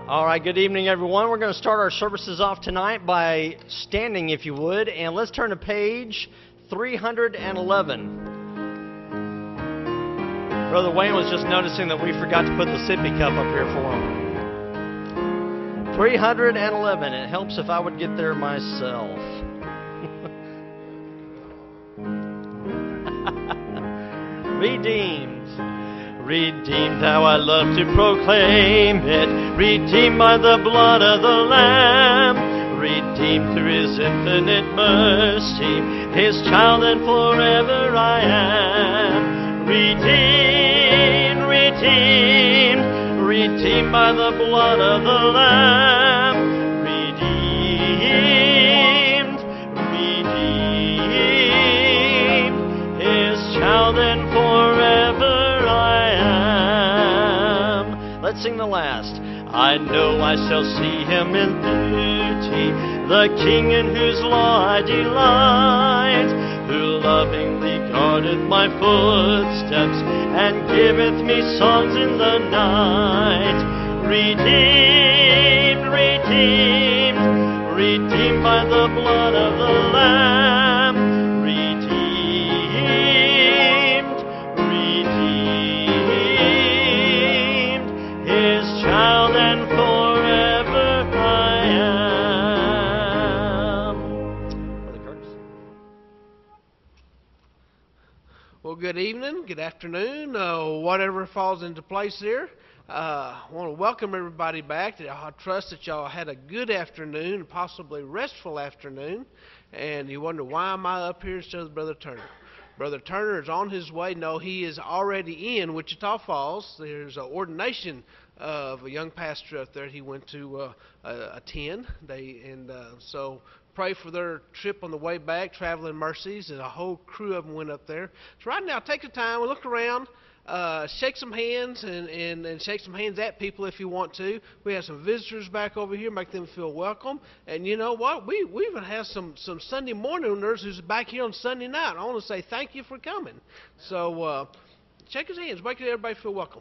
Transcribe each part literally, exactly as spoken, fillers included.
All right, good evening, everyone. We're going to start our services off tonight by standing, if you would, and let's turn to page three hundred eleven. Brother Wayne was just noticing that we forgot to put the sippy cup up here for him. three hundred eleven. It helps if I would get there myself. Redeemed. Redeemed, how I love to proclaim it. Redeemed by the blood of the Lamb. Redeemed through His infinite mercy. His child and forever I am. Redeemed, redeemed. Redeemed by the blood of the Lamb. Redeemed, redeemed. His child and forever Let's sing the last. I know I shall see Him in beauty, the King in whose law I delight, who lovingly guardeth my footsteps and giveth me songs in the night. Redeemed, redeemed, redeemed by the blood of the Lamb. Well, good evening, good afternoon, uh, whatever falls into place there. Uh, I want to welcome everybody back. I trust that y'all had a good afternoon, possibly restful afternoon. And you wonder, why am I up here instead of Brother Turner? Brother Turner is on his way. No, he is already in Wichita Falls. There's an ordination of a young pastor up there he went to uh, uh, attend. They, and uh, so... pray for their trip on the way back, traveling mercies, and a whole crew of them went up there. So right now, take the time, look around, uh, shake some hands, and, and, and shake some hands at people if you want to. We have some visitors back over here, make them feel welcome. And you know what? We, we even have some, some Sunday morningers who's back here on Sunday night. I want to say thank you for coming. So uh, shake his hands, make everybody feel welcome.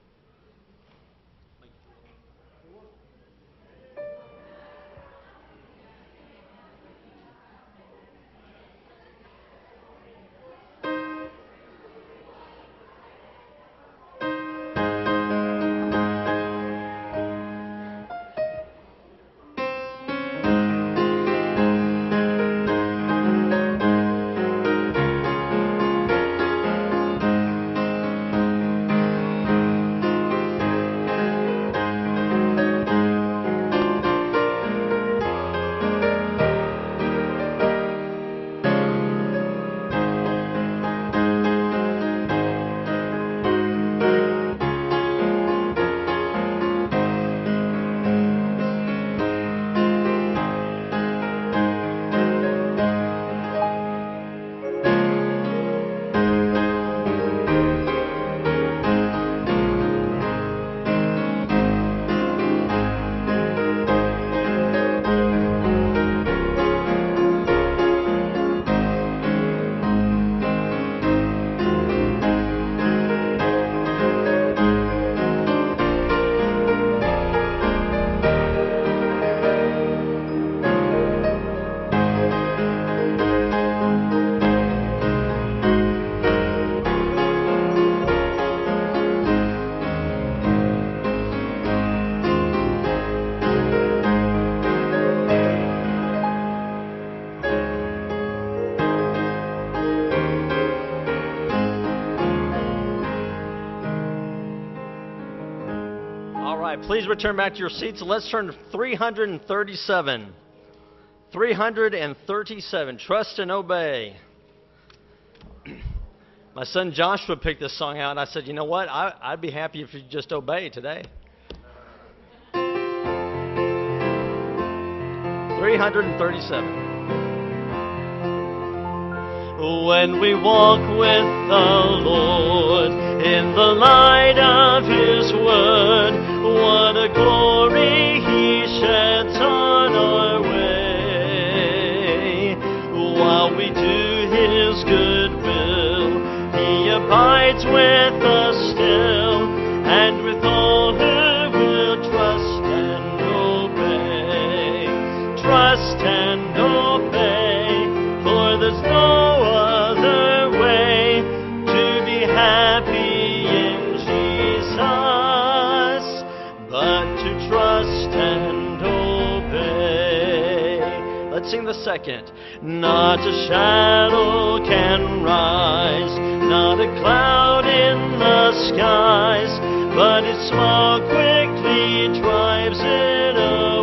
Please return back to your seats and let's turn to three hundred thirty-seven. three hundred thirty-seven. Trust and Obey. My son Joshua picked this song out, and I said, you know what? I, I'd be happy if you just obey today. three hundred thirty-seven. When we walk with the Lord in the light of His Word, what a glory He sheds on our way. While we do His good will, He abides with us still, and with all who will trust and and obey, for there's no other way to be happy in Jesus but to trust and obey. Let's sing the second. Not a shadow can rise, not a cloud in the skies, but its smoke quickly drives it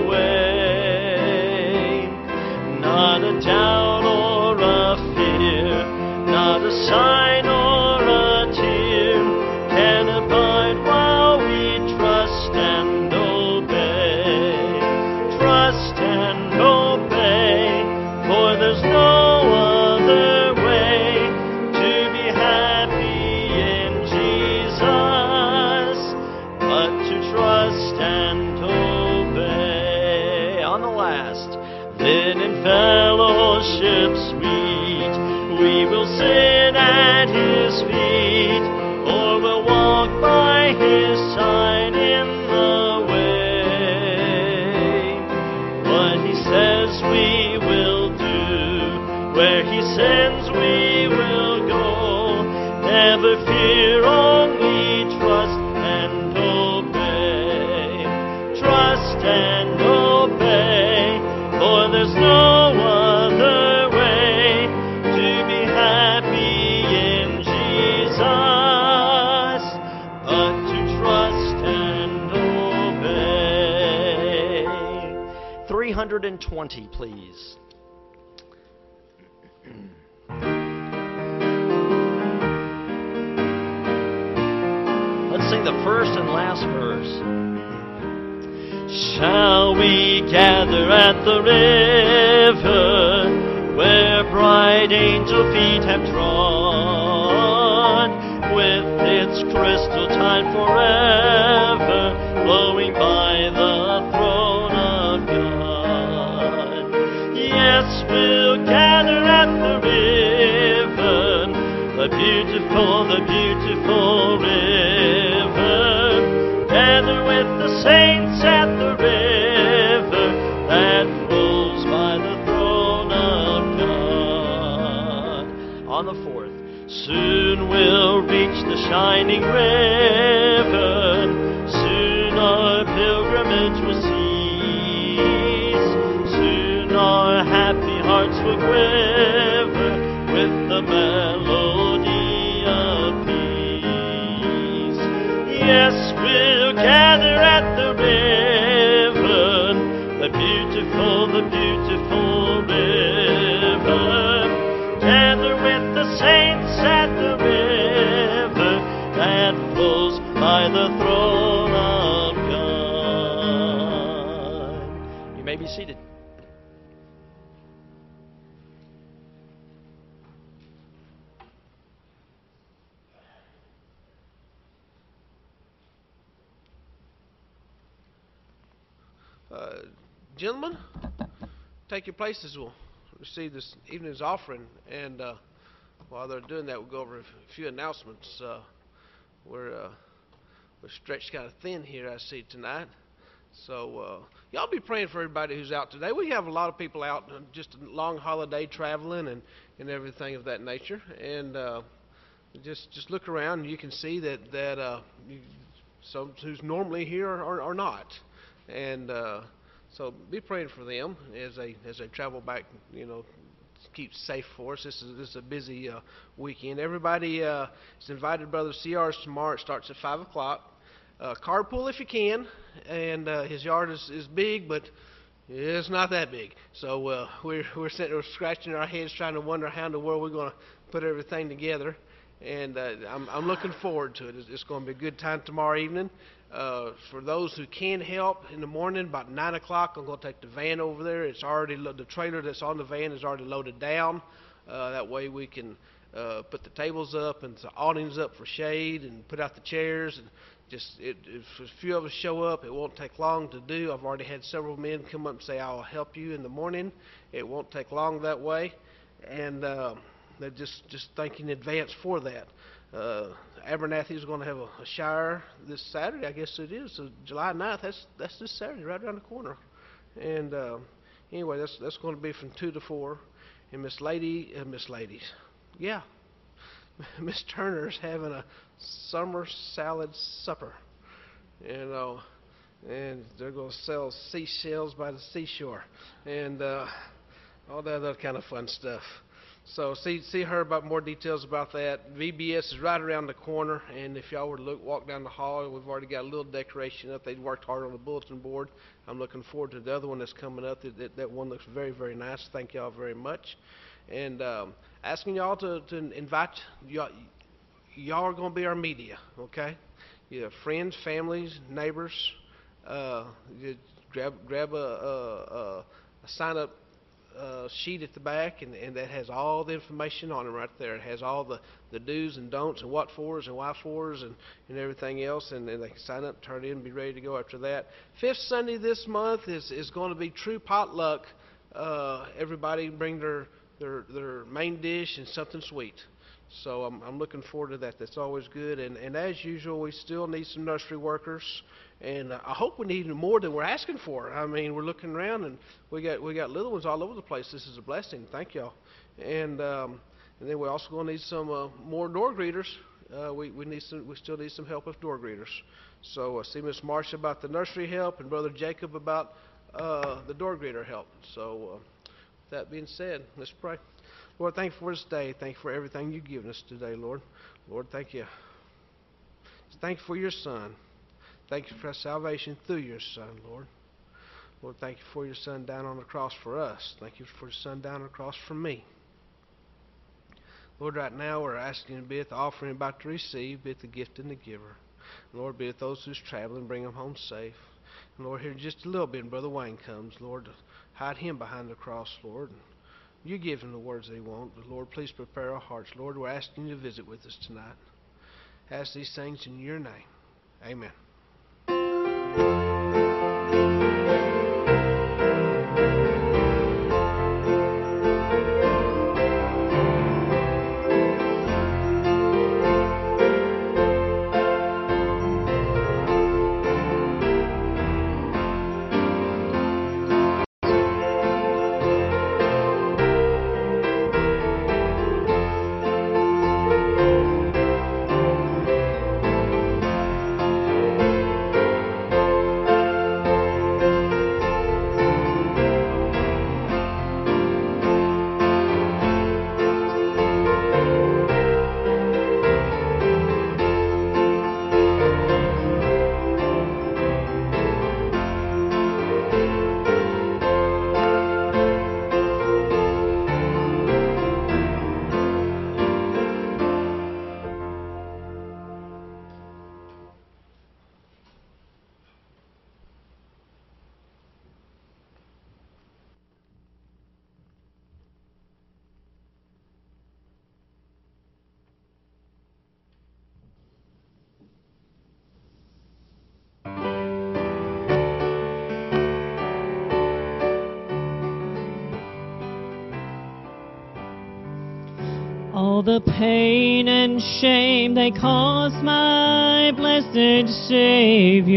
away. Not a doubt or a fear, not a sign or a tear can abide while we trust and obey. Trust and obey, for there's no other way to be happy in Jesus but to trust and obey. On the last, then in fellowship sweet we will sit at His feet, or we'll walk by His side in the way. What He says we will do, where He sends we will go. Never fear, only trust and obey. Trust and obey, for there's no other way to be happy in Jesus but to trust and obey. three hundred twenty, please. Let's sing the first and last verse. Shall we gather at the river where bright angel feet have trod, with its crystal tide forever flowing by the throne of God? Yes, we'll gather at the river, the beautiful, the beautiful river. Gather with the saints at the river that flows by the throne of God. On the fourth, soon we'll reach the shining river. Soon our pilgrimage will cease. Soon our happy hearts will quiver with the melody of peace. Yes, we'll gather at the river, the beautiful, the beautiful river. Gather with the saints at the river that flows by the throne of God. You may be seated. Uh, gentlemen, take your places. We'll receive this evening's offering. And uh, while they're doing that, we'll go over a few announcements. Uh, we're, uh, we're stretched kind of thin here, I see, tonight. So uh, y'all be praying for everybody who's out today. We have a lot of people out, uh, just a long holiday traveling and, and everything of that nature. And uh, just just look around, and you can see that, that uh, you, some who's normally here are, are not. And uh, so be praying for them as they as they travel back. You know, keep safe for us. This is this is a busy uh, weekend. Everybody uh, is invited. Brother C R's tomorrow. It starts at five o'clock. Uh, carpool if you can. And uh, his yard is, is big, but it's not that big. So uh, we're we're sitting there scratching our heads, trying to wonder how in the world we're going to put everything together. And uh, I'm I'm looking forward to it. It's, it's going to be a good time tomorrow evening. Uh, for those who can help in the morning, about nine o'clock, I'm going to take the van over there. It's already lo- the trailer that's on the van is already loaded down. Uh, that way we can uh, put the tables up and the awnings up for shade and put out the chairs. And just it, if a few of us show up, it won't take long to do. I've already had several men come up and say, "I'll help you in the morning." It won't take long that way, and uh, they're just just thinking in advance for that. Uh, Abernathy is going to have a, a shire this Saturday, I guess it is, so July ninth. That's that's this Saturday, right around the corner. And uh, anyway, that's that's going to be from two to four. And Miss Lady, uh, Miss Ladies, yeah, Miss Turner's having a summer salad supper, you know, and they're going to sell seashells by the seashore, and uh, all that other kind of fun stuff. So see see her about more details about that. V B S is right around the corner, and if y'all were to look, walk down the hall, we've already got a little decoration up. They've worked hard on the bulletin board. I'm looking forward to the other one that's coming up. That, that, that one looks very, very nice. Thank y'all very much. And um, asking y'all to, to invite y'all. Y'all are going to be our media, okay? You have friends, families, neighbors. Uh, you grab grab a, a, a, a sign up. Uh, sheet at the back, and, and that has all the information on it right there. It has all the, the do's and don'ts and what fors and why fors and, and everything else, and, and they can sign up, turn it in, and be ready to go after that. Fifth Sunday this month is, is going to be true potluck. Uh, everybody bring their, their their main dish and something sweet. So I'm, I'm looking forward to that. That's always good. And, and as usual, we still need some nursery workers. And uh, I hope we need more than we're asking for. I mean, we're looking around, and we got we got little ones all over the place. This is a blessing. Thank y'all. And um, and then we're also going to need some uh, more door greeters. Uh, we we need some. We still need some help with door greeters. So uh, see Miss Marcia about the nursery help, and Brother Jacob about uh, the door greeter help. So uh, with that being said, let's pray. Lord, thank you for this day. Thank you for everything you've given us today, Lord. Lord, thank you. Thank you for your Son. Thank you for salvation through your Son, Lord. Lord, thank you for your Son down on the cross for us. Thank you for your Son down on the cross for me. Lord, right now we're asking you to be at the offering about to receive, be at the gift and the giver. Lord, be at those who's traveling, bring them home safe. And Lord, here just a little bit, and Brother Wayne comes, Lord, hide him behind the cross, Lord. You give him the words that he wants. But Lord, please prepare our hearts. Lord, we're asking you to visit with us tonight. Ask these things in your name. Amen. All the pain and shame they caused my blessed Savior,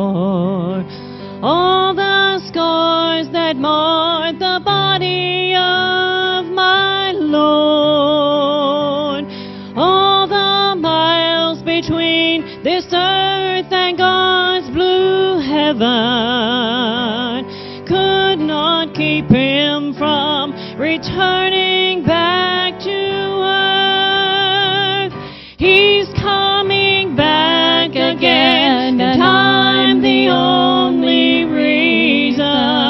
all the scars that marred the body of my Lord, all the miles between this earth and God's blue heaven could not keep him from returning back to earth. He's coming back again, and I'm the only reason.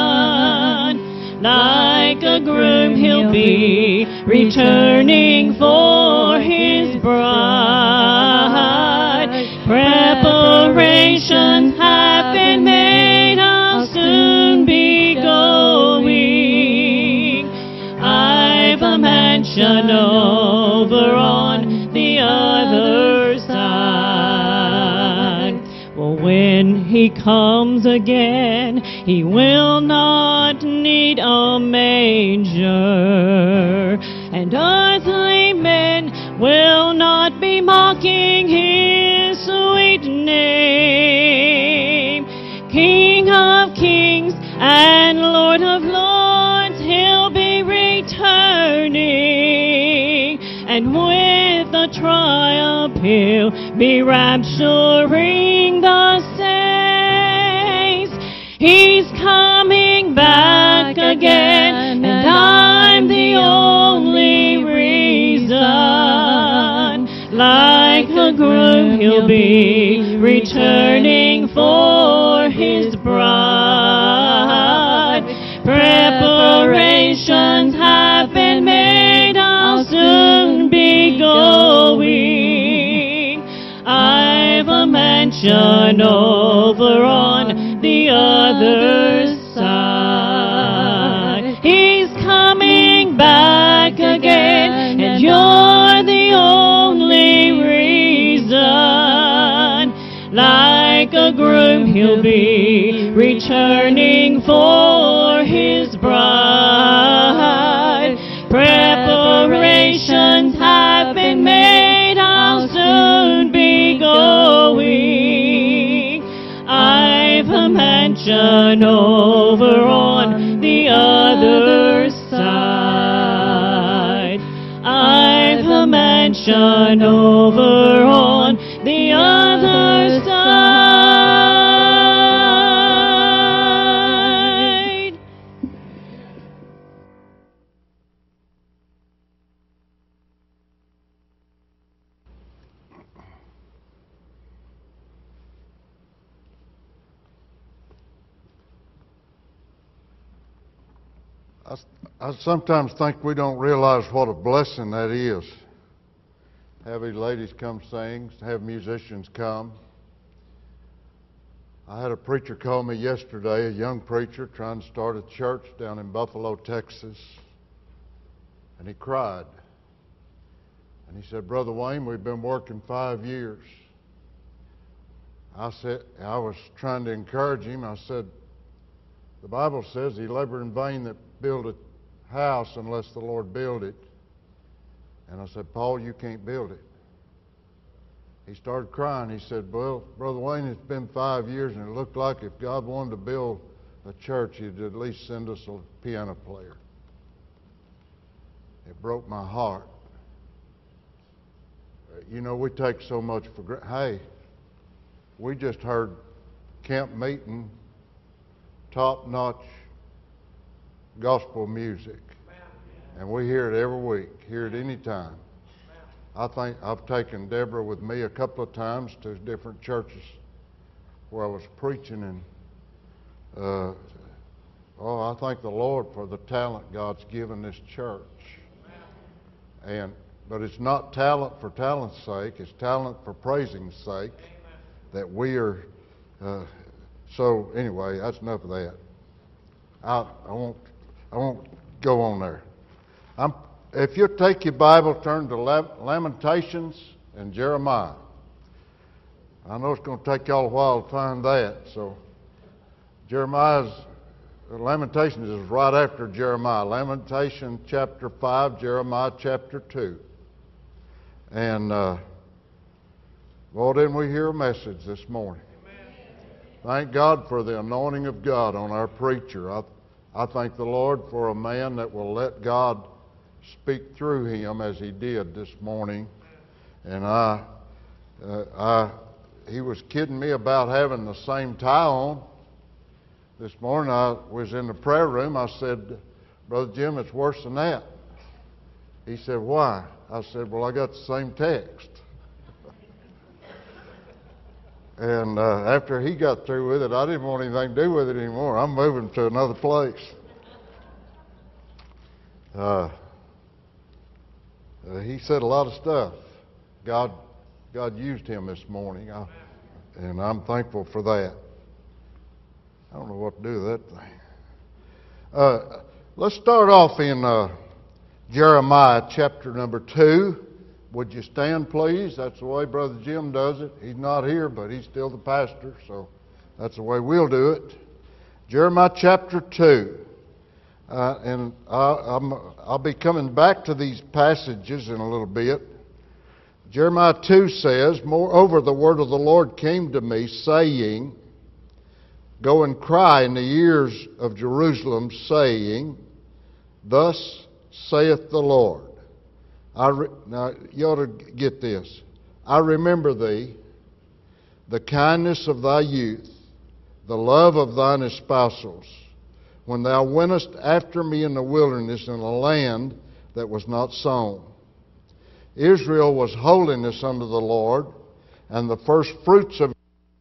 Like a groom, he'll be returning for his bride. Preparations have been made, I'll soon be going. I've a mansion over on the other side. Well, when he comes again, he will not need a manger, and earthly men will not be mocking his sweet name. King of kings and Lord of lords, and with a triumph he'll be rapturing the saints. He's coming back again, and I'm the only reason. Like a groom he'll be returning for his bride. Preparations have been made, I'll soon be going. I've a mansion over on the other side. He's coming back again, and you're the only reason. Like a groom he'll be returning for his bride. Preparations have been made, I'll soon be going. I've a mansion over on the other side. I've a mansion over on the other side. I, I sometimes think we don't realize what a blessing that is. Have these ladies come sing, have musicians come. I had a preacher call me yesterday, a young preacher trying to start a church down in Buffalo, Texas, and he cried. And he said, "Brother Wayne, we've been working five years." I said, I was trying to encourage him. I said, "The Bible says he labored in vain that build a house unless the Lord build it." And I said, "Paul, you can't build it." He started crying. He said, "Well, Brother Wayne, it's been five years, and it looked like if God wanted to build a church, He'd at least send us a piano player." It broke my heart. You know, we take so much for granted. Hey, we just heard camp meeting, top-notch gospel music. And we hear it every week, hear it any time. I think I've taken Deborah with me a couple of times to different churches where I was preaching, and uh, oh, I thank the Lord for the talent God's given this church. And but it's not talent for talent's sake; it's talent for praising's sake. That we are. Uh, so anyway, that's enough of that. I I won't I won't go on there. I'm, if you take your Bible, turn to Lamentations and Jeremiah. I know it's going to take y'all a while to find that. So Jeremiah's Lamentations is right after Jeremiah. Lamentation chapter five, Jeremiah chapter two. And uh, well, didn't we hear a message this morning? Amen. Thank God for the anointing of God on our preacher. I, I thank the Lord for a man that will let God speak through him as he did this morning. And I, uh, I, he was kidding me about having the same tie on. This morning I was in the prayer room. I said, "Brother Jim, it's worse than that." He said, "Why?" I said, "Well, I got the same text." And uh, after he got through with it, I didn't want anything to do with it anymore. I'm moving to another place. Uh, Uh, he said a lot of stuff. God, God used him this morning, I, and I'm thankful for that. I don't know what to do with that thing. Uh, let's start off in uh, Jeremiah chapter number two. Would you stand, please? That's the way Brother Jim does it. He's not here, but he's still the pastor, so that's the way we'll do it. Jeremiah chapter two. Uh, and I, I'm, I'll be coming back to these passages in a little bit. Jeremiah two says, "Moreover, the word of the Lord came to me, saying, Go and cry in the ears of Jerusalem, saying, Thus saith the Lord, I re, now, you ought to get this. I remember thee, the kindness of thy youth, the love of thine espousals, when thou wentest after me in the wilderness in a land that was not sown. Israel was holiness unto the Lord, and the first fruits of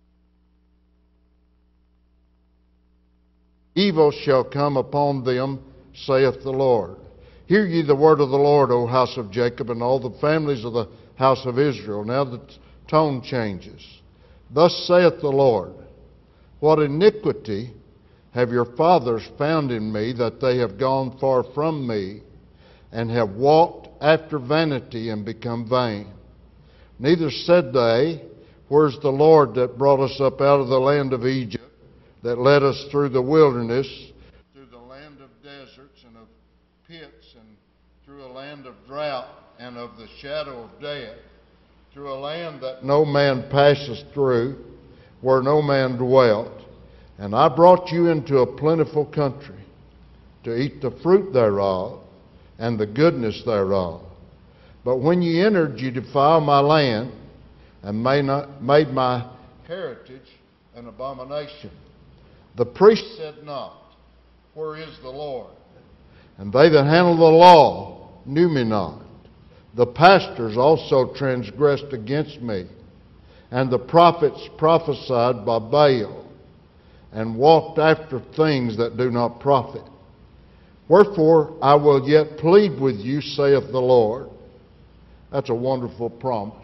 evil shall come upon them, saith the Lord. Hear ye the word of the Lord, O house of Jacob, and all the families of the house of Israel. Now the tone changes. Thus saith the Lord, what iniquity have your fathers found in me, that they have gone far from me, and have walked after vanity and become vain? Neither said they, where's the Lord that brought us up out of the land of Egypt, that led us through the wilderness, through the land of deserts and of pits, and through a land of drought and of the shadow of death, through a land that no man passeth through, where no man dwelt. And I brought you into a plentiful country, to eat the fruit thereof, and the goodness thereof. But when ye entered, ye defiled my land, and made, not, made my heritage an abomination. The priest said not, where is the Lord? And they that handle the law knew me not. The pastors also transgressed against me, and the prophets prophesied by Baal, and walked after things that do not profit. Wherefore I will yet plead with you, saith the Lord. That's a wonderful promise.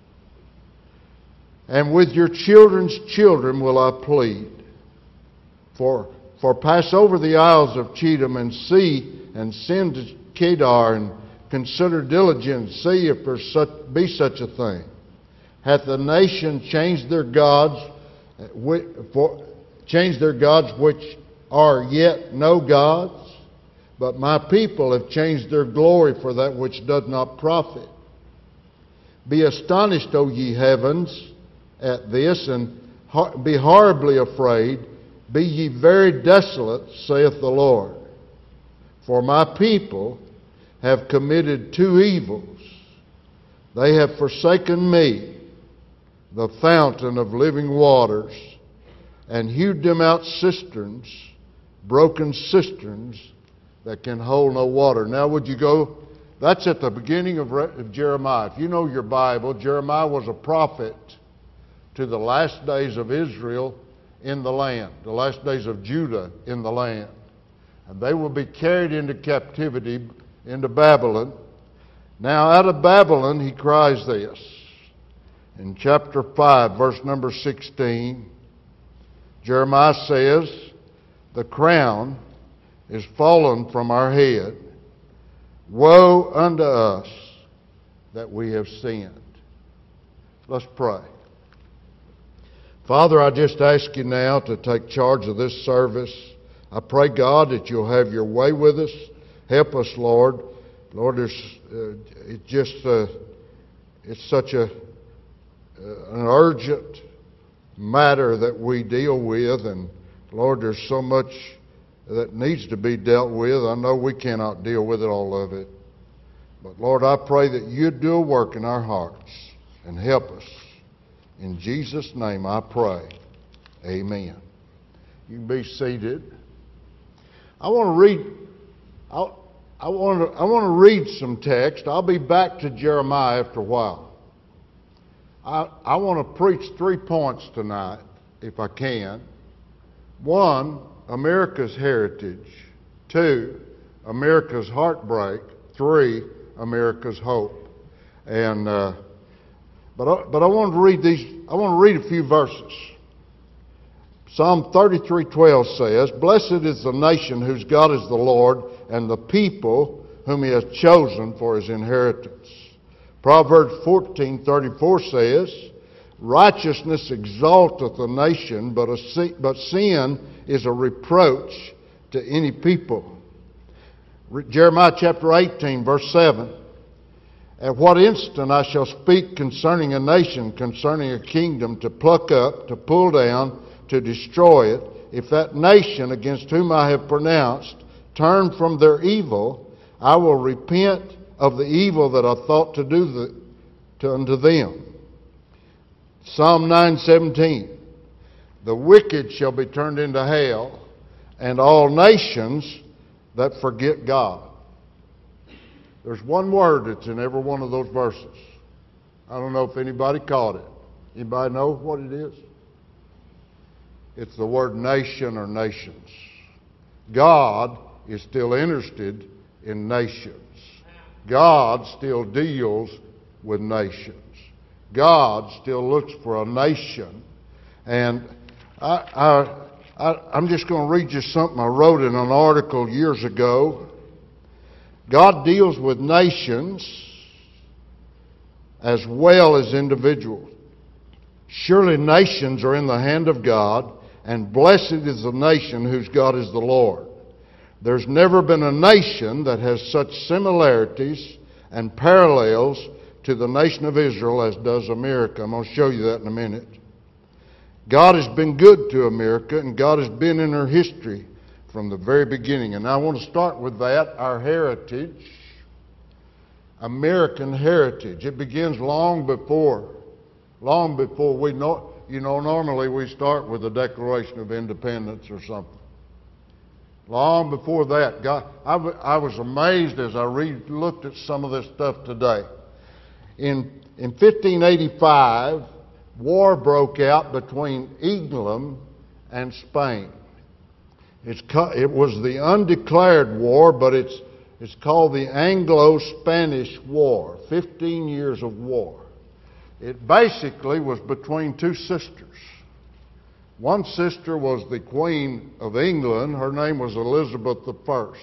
And with your children's children will I plead. For, for pass over the isles of Chedom, and see, and send to Kedar, and consider diligent, see if there such, be such a thing. Hath the nation changed their gods, for, changed their gods which are yet no gods? But my people have changed their glory for that which doth not profit. Be astonished, O ye heavens, at this, and be horribly afraid. Be ye very desolate, saith the Lord. For my people have committed two evils. They have forsaken me, the fountain of living waters, and hewed them out cisterns, broken cisterns that can hold no water. Now would you go, that's at the beginning of, of Jeremiah. If you know your Bible, Jeremiah was a prophet to the last days of Israel in the land, the last days of Judah in the land. And they will be carried into captivity into Babylon. Now out of Babylon he cries this. In chapter five, verse number sixteen, Jeremiah says, the crown is fallen from our head. Woe unto us that we have sinned. Let's pray. Father, I just ask you now to take charge of this service. I pray, God, that you'll have your way with us. Help us, Lord. Lord, there's, uh, it's just uh, it's such a uh, an urgent matter that we deal with, and Lord, there's so much that needs to be dealt with. I know we cannot deal with it, all of it. But Lord, I pray that you'd do a work in our hearts and help us. In Jesus' name I pray. Amen. You can be seated. I want to read I, I want to I want to read some text. I'll be back to Jeremiah after a while. I I want to preach three points tonight, if I can. One, America's heritage. Two, America's heartbreak. Three, America's hope. And uh, but I, but I want to read these. I want to read a few verses. Psalm thirty-three twelve says, "Blessed is the nation whose God is the Lord, and the people whom He has chosen for His inheritance." Proverbs fourteen thirty-four says, "Righteousness exalteth a nation, but, a, but sin is a reproach to any people." Jeremiah chapter eighteen, verse seven. "At what instant I shall speak concerning a nation, concerning a kingdom, to pluck up, to pull down, to destroy it, if that nation against whom I have pronounced turn from their evil, I will repent of the evil that are thought to do the, to unto them. Psalm nine seventeen. The wicked shall be turned into hell, and all nations that forget God. There's one word that's in every one of those verses. I don't know if anybody caught it. Anybody know what it is? It's the word nation or nations. God is still interested in nations. God still deals with nations. God still looks for a nation. And I, I, I, I'm just going to read you something I wrote in an article years ago. God deals with nations as well as individuals. Surely nations are in the hand of God, and blessed is the nation whose God is the Lord. There's never been a nation that has such similarities and parallels to the nation of Israel as does America. I'm going to show you that in a minute. God has been good to America, and God has been in her history from the very beginning. And I want to start with that, our heritage, American heritage. It begins long before, long before we know, you know, normally we start with the Declaration of Independence or something. Long before that, God, I, I was amazed as I read, looked at some of this stuff today. In, in fifteen eighty-five, war broke out between England and Spain. It's, it was the undeclared war, but it's, it's called the Anglo-Spanish War, fifteen years of war. It basically was between two sisters. One sister was the Queen of England. Her name was Elizabeth the First.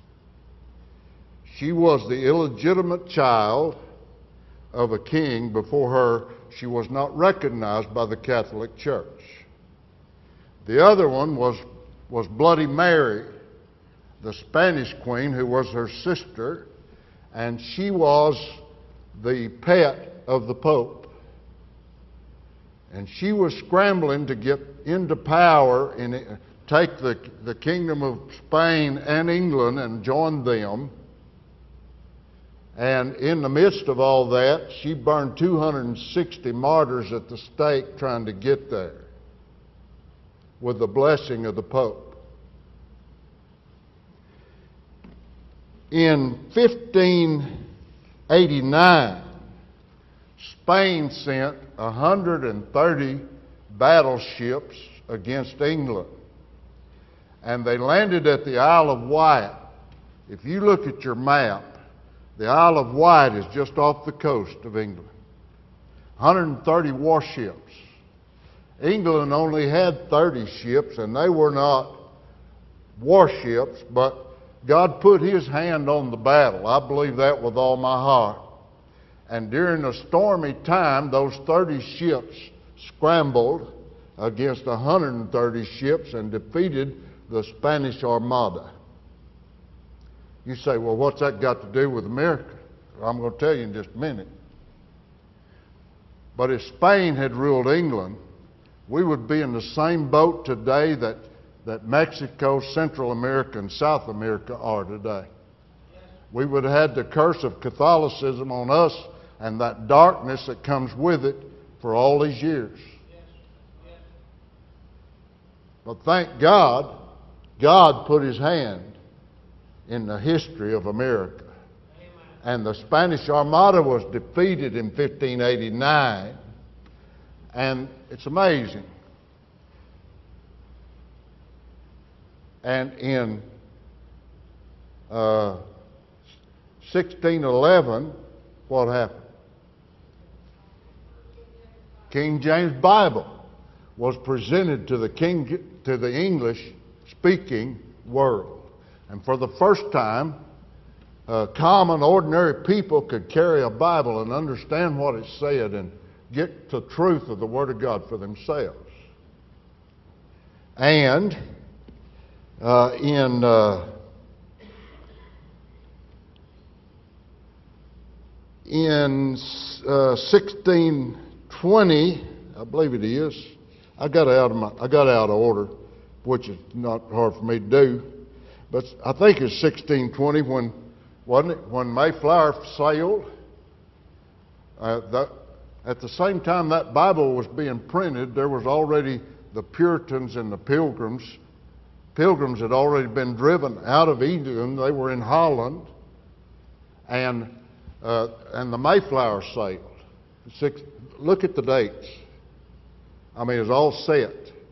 She was the illegitimate child of a king. Before her, she was not recognized by the Catholic Church. The other one was was Bloody Mary, the Spanish queen, who was her sister, and she was the pet of the Pope. And she was scrambling to get into power and take the, the kingdom of Spain and England and join them. And in the midst of all that, she burned two hundred sixty martyrs at the stake trying to get there, with the blessing of the Pope. In fifteen eighty-nine, Spain sent one hundred thirty battleships against England, and they landed at the Isle of Wight. If you look at your map, the Isle of Wight is just off the coast of England. one hundred thirty warships. England only had thirty ships, and they were not warships, but God put His hand on the battle. I believe that with all my heart. And during a stormy time, those thirty ships scrambled against one hundred thirty ships and defeated the Spanish Armada. You say, well, what's that got to do with America? Well, I'm going to tell you in just a minute. But if Spain had ruled England, we would be in the same boat today that, that Mexico, Central America, and South America are today. We would have had the curse of Catholicism on us and that darkness that comes with it for all these years. But thank God, God put His hand in the history of America. And the Spanish Armada was defeated in fifteen eighty-nine. And it's amazing. And in uh, sixteen eleven, what happened? King James Bible was presented to the King, to the English-speaking world. And for the first time, uh, common, ordinary people could carry a Bible and understand what it said and get the truth of the Word of God for themselves. And uh, in uh, in uh, sixteen twenty, I believe it is, I got out of my, I got out of order, which is not hard for me to do. But I think it's sixteen twenty when wasn't it? When Mayflower sailed, uh, the, at the same time that Bible was being printed, there was already the Puritans and the Pilgrims. Pilgrims had already been driven out of England. They were in Holland, and uh, and the Mayflower sailed. Six, look at the dates. I mean, it's all set.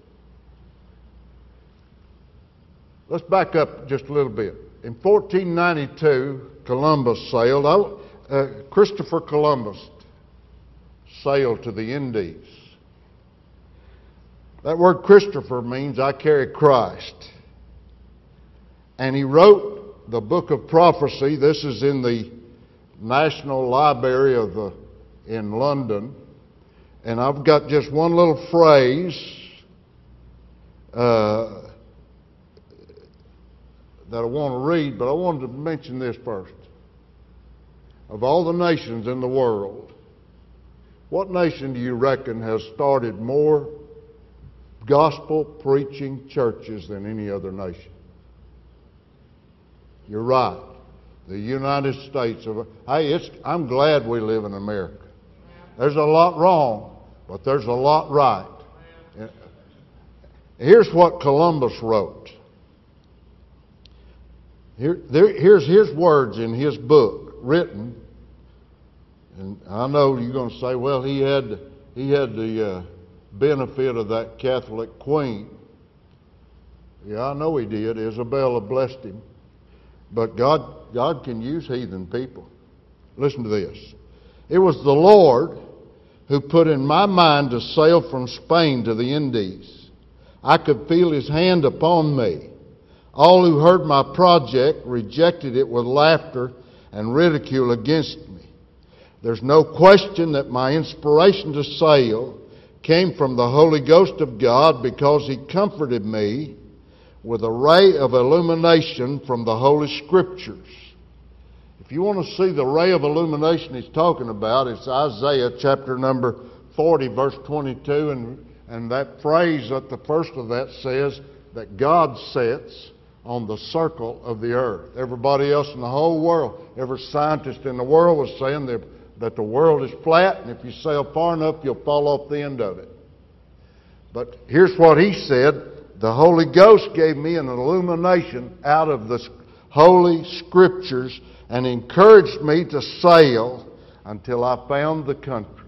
Let's back up just a little bit. In fourteen ninety-two, Columbus sailed. Uh, Christopher Columbus sailed to the Indies. That word Christopher means I carry Christ. And he wrote the book of prophecy. This is in the National Library of the in London. And I've got just one little phrase uh, that I want to read, but I wanted to mention this first. Of all the nations in the world, what nation do you reckon has started more gospel preaching churches than any other nation? You're right. The United States of... Hey, it's, I'm glad we live in America. There's a lot wrong, but there's a lot right. Here's what Columbus wrote. Here, there, here's his words in his book, written. And I know you're going to say, well, he had, he had the uh, benefit of that Catholic queen. Yeah, I know he did. Isabella blessed him. But God, God can use heathen people. Listen to this. It was the Lord who put in my mind to sail from Spain to the Indies. I could feel His hand upon me. All who heard my project rejected it with laughter and ridicule against me. There's no question that my inspiration to sail came from the Holy Ghost of God, because He comforted me with a ray of illumination from the Holy Scriptures. If you want to see the ray of illumination he's talking about, it's Isaiah chapter number forty, verse twenty-two, and, and that phrase at the first of that says that God sits on the circle of the earth. Everybody else in the whole world, every scientist in the world was saying that, that the world is flat, and if you sail far enough, you'll fall off the end of it. But here's what he said. The Holy Ghost gave me an illumination out of the Holy Scriptures and encouraged me to sail until I found the country.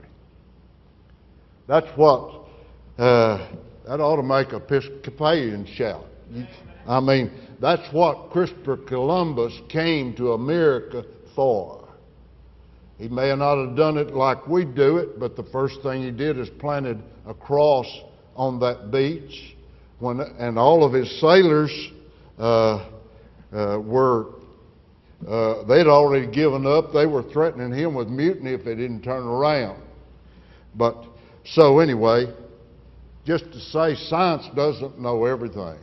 That's what, uh, that ought to make a Episcopalian shout. I mean, that's what Christopher Columbus came to America for. He may not have done it like we do it, but the first thing he did is planted a cross on that beach. When, and all of his sailors uh, uh, were, uh, they'd already given up. They were threatening him with mutiny if they didn't turn around. But, so anyway, just to say science doesn't know everything.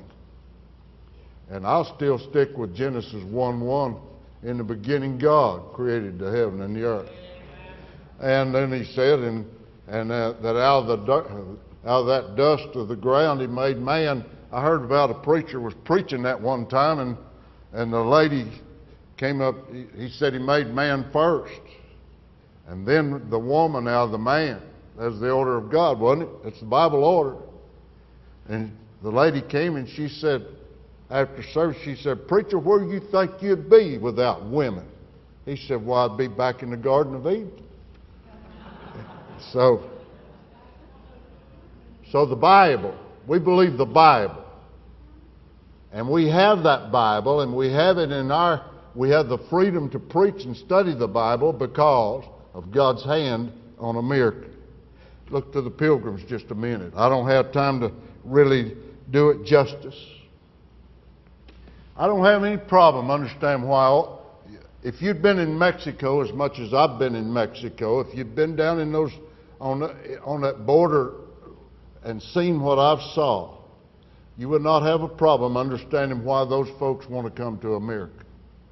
And I'll still stick with Genesis one one. In the beginning, God created the heaven and the earth. And then he said, and, and uh, that out of the... Out of that dust of the ground He made man. I heard about a preacher was preaching that one time, and and the lady came up. He, he said He made man first, and then the woman out of the man. That's the order of God, wasn't it? It's the Bible order. And the lady came and she said, after service, she said, "Preacher, where do you think you'd be without women?" He said, "Well, I'd be back in the Garden of Eden." So. So the Bible, we believe the Bible. And we have that Bible, and we have it in our, we have the freedom to preach and study the Bible because of God's hand on America. Look to the Pilgrims just a minute. I don't have time to really do it justice. I don't have any problem understanding why, if you'd been in Mexico as much as I've been in Mexico, if you'd been down in those, on, the, on that border and seen what I've saw, you would not have a problem understanding why those folks want to come to America.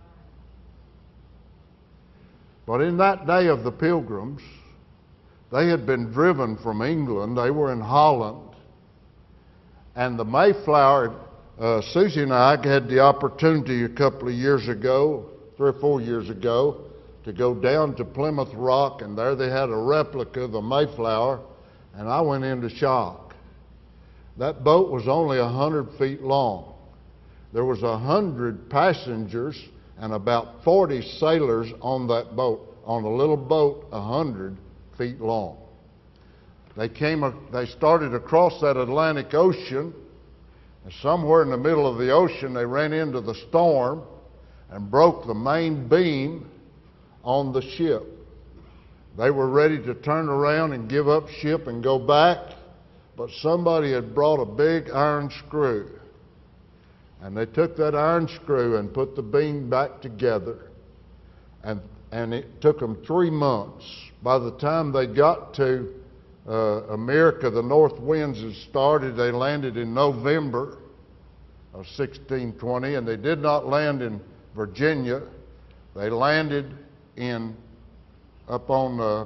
But in that day of the Pilgrims, they had been driven from England. They were in Holland. And the Mayflower, uh, Susie and I had the opportunity a couple of years ago three or four years ago to go down to Plymouth Rock, and there they had a replica of the Mayflower, and I went into shock. That boat was only a hundred feet long. There was a hundred passengers and about forty sailors on that boat, on a little boat a hundred feet long. They came, they started across that Atlantic Ocean, and somewhere in the middle of the ocean they ran into the storm and broke the main beam on the ship. They were ready to turn around and give up ship and go back, but somebody had brought a big iron screw. And they took that iron screw and put the beam back together. And, and it took them three months. By the time they got to uh, America, the north winds had started. They landed in November of sixteen twenty, and they did not land in Virginia. They landed in up on the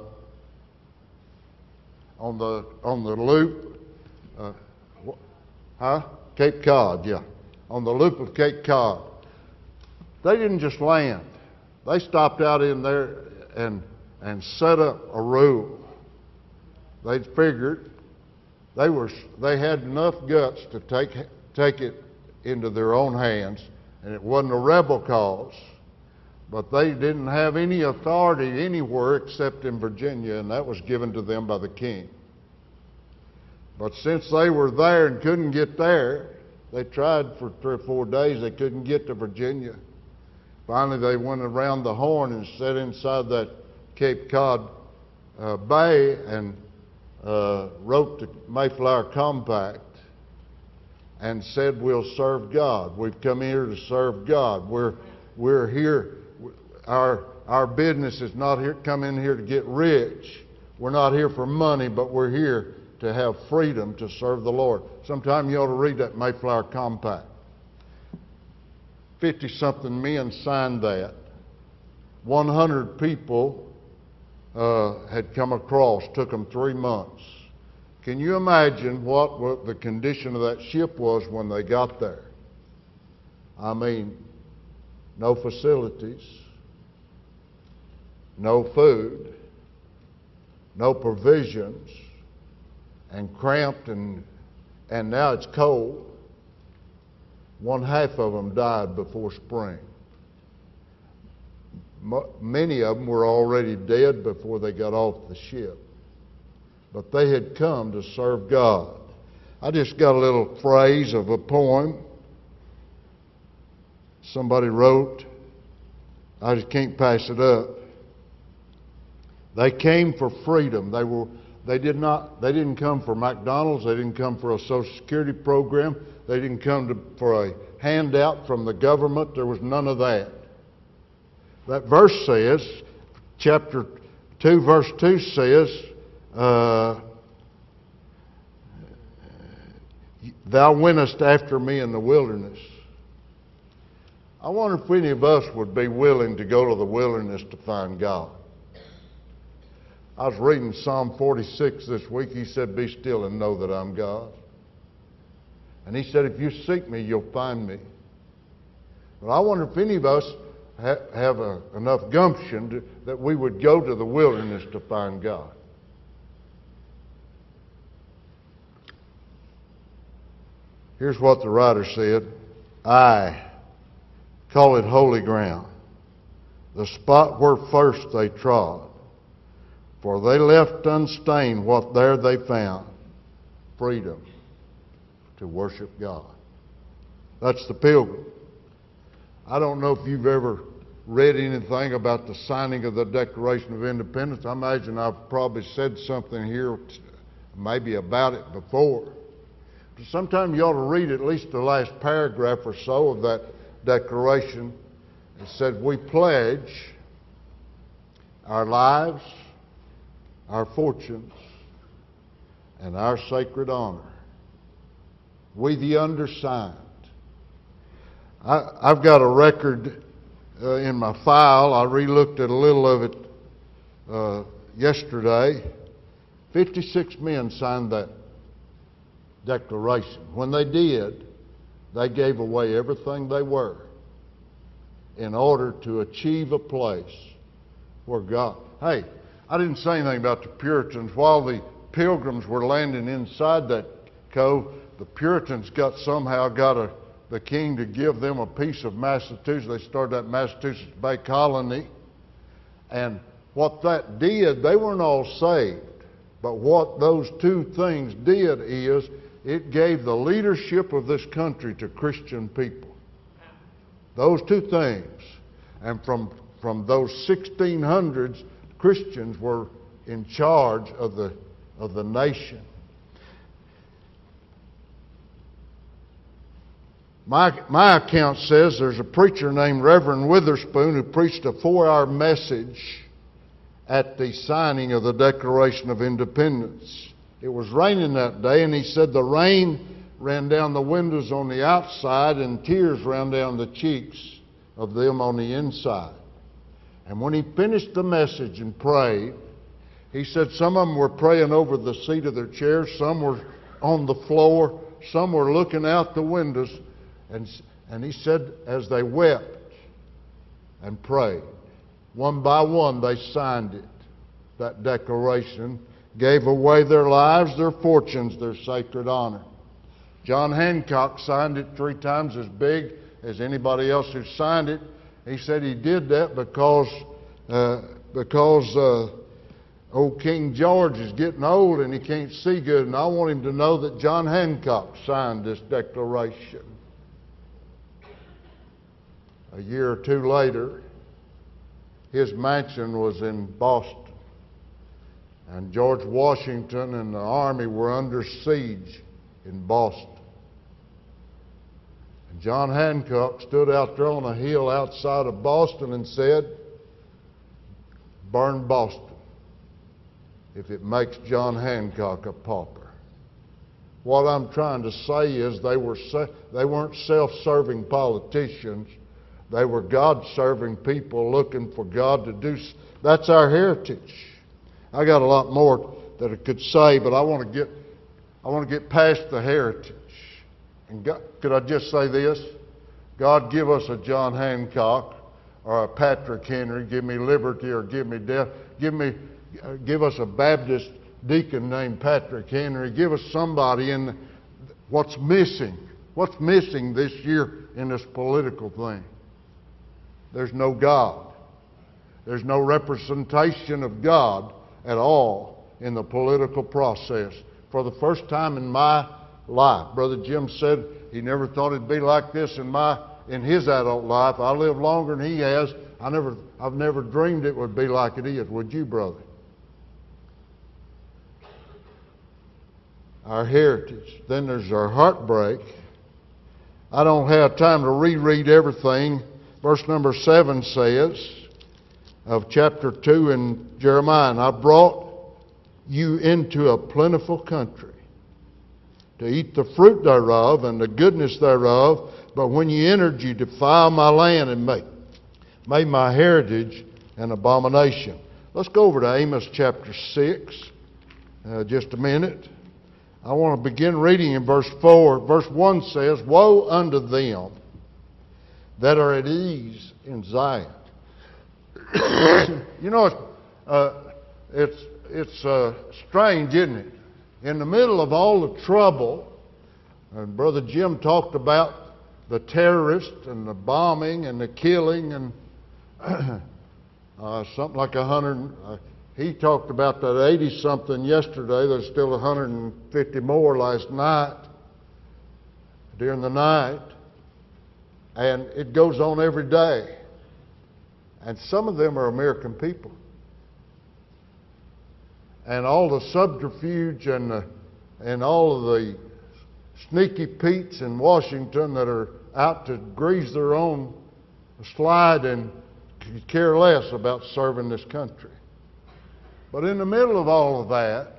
on the on the loop, uh, huh? Cape Cod, yeah, on the loop of Cape Cod. They didn't just land; they stopped out in there and and set up a rule. They figured they were they had enough guts to take take it into their own hands, and it wasn't a rebel cause. But they didn't have any authority anywhere except in Virginia, and that was given to them by the king. But since they were there and couldn't get there, they tried for three or four days. They couldn't get to Virginia. Finally, they went around the Horn and sat inside that Cape Cod uh, Bay and uh, wrote the Mayflower Compact and said, "We'll serve God. We've come here to serve God. We're we're here." Our, our business is not here, come in here to get rich. We're not here for money, but we're here to have freedom to serve the Lord. Sometime you ought to read that Mayflower Compact. Fifty-something men signed that. one hundred people uh, had come across. Took them three months. Can you imagine what, what the condition of that ship was when they got there? I mean, no facilities, no food, no provisions, and cramped, and and now it's cold. One half of them died before spring. M- many of them were already dead before they got off the ship. But they had come to serve God. I just got a little phrase of a poem somebody wrote. I just can't pass it up. They came for freedom. They were. They did not. They didn't come for McDonald's. They didn't come for a Social Security program. They didn't come to, for a handout from the government. There was none of that. That verse says, chapter two, verse two says, uh, "Thou wentest after me in the wilderness." I wonder if any of us would be willing to go to the wilderness to find God. I was reading Psalm forty-six this week. He said, "Be still and know that I'm God." And he said, "If you seek me, you'll find me." But I wonder if any of us ha- have a, enough gumption to, that we would go to the wilderness to find God. Here's what the writer said. "I call it holy ground, the spot where first they trod. For they left unstained what there they found, freedom to worship God." That's the Pilgrim. I don't know if you've ever read anything about the signing of the Declaration of Independence. I imagine I've probably said something here maybe about it before. But sometime you ought to read at least the last paragraph or so of that Declaration. It said, "We pledge our lives, our fortunes, and our sacred honor. We the undersigned." I, I've got a record uh, in my file. I re-looked at a little of it uh, yesterday. fifty-six men signed that declaration. When they did, they gave away everything they were in order to achieve a place where God... Hey, I didn't say anything about the Puritans. While the Pilgrims were landing inside that cove, the Puritans got somehow got a, the king to give them a piece of Massachusetts. They started that Massachusetts Bay Colony. And what that did, they weren't all saved. But what those two things did is it gave the leadership of this country to Christian people. Those two things. And from, from those sixteen hundreds, Christians were in charge of the, of the nation. My, my account says there's a preacher named Reverend Witherspoon who preached a four-hour message at the signing of the Declaration of Independence. It was raining that day, and he said the rain ran down the windows on the outside and tears ran down the cheeks of them on the inside. And when he finished the message and prayed, he said some of them were praying over the seat of their chairs, some were on the floor, some were looking out the windows. And, and he said as they wept and prayed, one by one they signed it, that declaration, gave away their lives, their fortunes, their sacred honor. John Hancock signed it three times as big as anybody else who signed it. He said he did that because, uh, because uh, old King George is getting old and he can't see good, and I want him to know that John Hancock signed this declaration. A year or two later, his mansion was in Boston, and George Washington and the army were under siege in Boston. And John Hancock stood out there on a hill outside of Boston and said, "Burn Boston if it makes John Hancock a pauper." What I'm trying to say is they, were se- they weren't self-serving politicians. They were God-serving people looking for God to do. That's our heritage. I got a lot more that I could say, but I want to get, I want to get past the heritage. And God, could I just say this? God, give us a John Hancock or a Patrick Henry. Give me liberty or give me death. Give me, uh, give us a Baptist deacon named Patrick Henry. Give us somebody in the, what's missing. What's missing this year in this political thing? There's no God. There's no representation of God at all in the political process. For the first time in my life, Brother Jim said he never thought it'd be like this in my in his adult life. I lived longer than he has. I never, I've never dreamed it would be like it is. Would you, brother? Our heritage. Then there's our heartbreak. I don't have time to reread everything. Verse number seven says of chapter two in Jeremiah, "And I brought you into a plentiful country to eat the fruit thereof and the goodness thereof. But when you entered, you defiled my land and made, made my heritage an abomination." Let's go over to Amos chapter six, uh, just a minute. I want to begin reading in verse four. Verse one says, "Woe unto them that are at ease in Zion." You know, it's, uh, it's, it's uh, strange, isn't it? In the middle of all the trouble, and Brother Jim talked about the terrorists and the bombing and the killing, and uh, something like a hundred. Uh, he talked about that eighty-something yesterday. There's still a hundred and fifty more last night, during the night. And it goes on every day. And some of them are American people. And all the subterfuge and, the, and all of the sneaky Petes in Washington that are out to grease their own slide and care less about serving this country. But in the middle of all of that,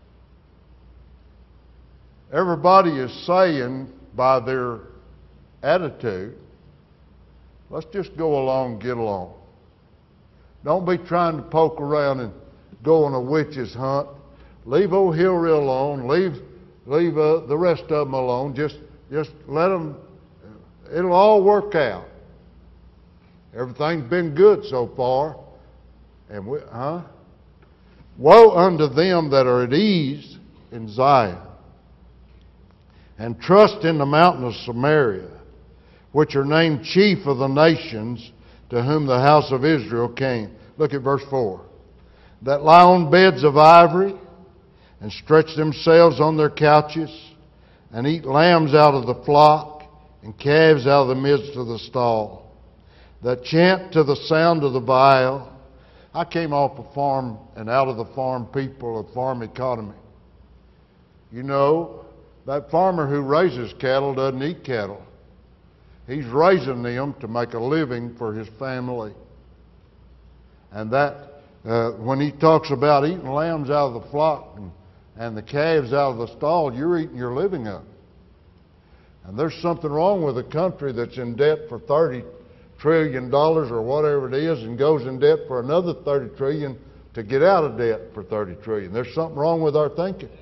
everybody is saying by their attitude, let's just go along and get along. Don't be trying to poke around and go on a witch's hunt. Leave old Hillary alone. Leave, leave uh, the rest of them alone. Just, just let them. It'll all work out. Everything's been good so far. And we, huh? Woe unto them that are at ease in Zion, and trust in the mountain of Samaria, which are named chief of the nations, to whom the house of Israel came. Look at verse four. That lie on beds of ivory, and stretch themselves on their couches, and eat lambs out of the flock, and calves out of the midst of the stall. That chant to the sound of the viol. I came off a farm and out of the farm people of farm economy. You know, that farmer who raises cattle doesn't eat cattle. He's raising them to make a living for his family. And that, uh, when he talks about eating lambs out of the flock and, and the calves out of the stall, you're eating your living up. And there's something wrong with a country that's in debt for thirty trillion dollars or whatever it is, and goes in debt for another thirty trillion dollars to get out of debt for thirty trillion dollars. There's something wrong with our thinking.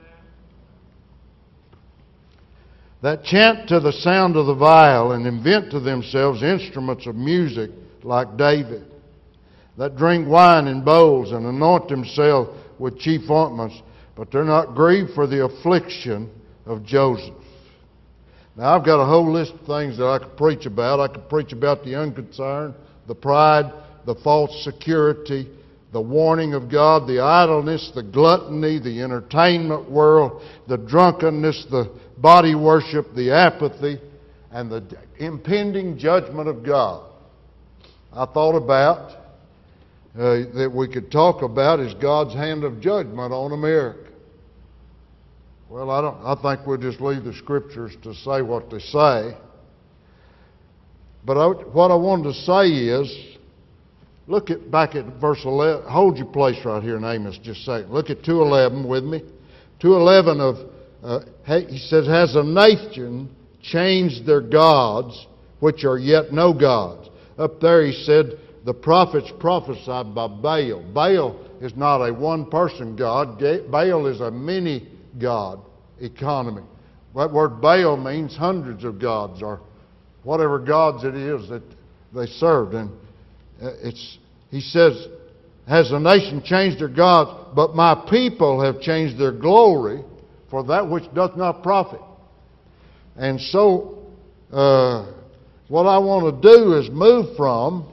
That chant to the sound of the viol, and invent to themselves instruments of music like David. That drink wine in bowls and anoint themselves with chief ointments, but they're not grieved for the affliction of Joseph. Now, I've got a whole list of things that I could preach about. I could preach about the unconcern, the pride, the false security, the warning of God, the idleness, the gluttony, the entertainment world, the drunkenness, the body worship, the apathy, and the impending judgment of God. I thought about uh, that we could talk about is God's hand of judgment on America. Well, I don't. I think we'll just leave the Scriptures to say what they say. But I, what I wanted to say is, look at back at verse eleven. Hold your place right here in Amos just a second. Look at two eleven with me. two eleven of uh, he says, "Has a nation changed their gods, which are yet no gods?" Up there, he said, the prophets prophesied by Baal. Baal is not a one-person god. Baal is a many God economy. That word Baal means hundreds of gods, or whatever gods it is that they served. And it's he says, "Has the nation changed their gods? But my people have changed their glory for that which doth not profit." And so, uh, what I want to do is move from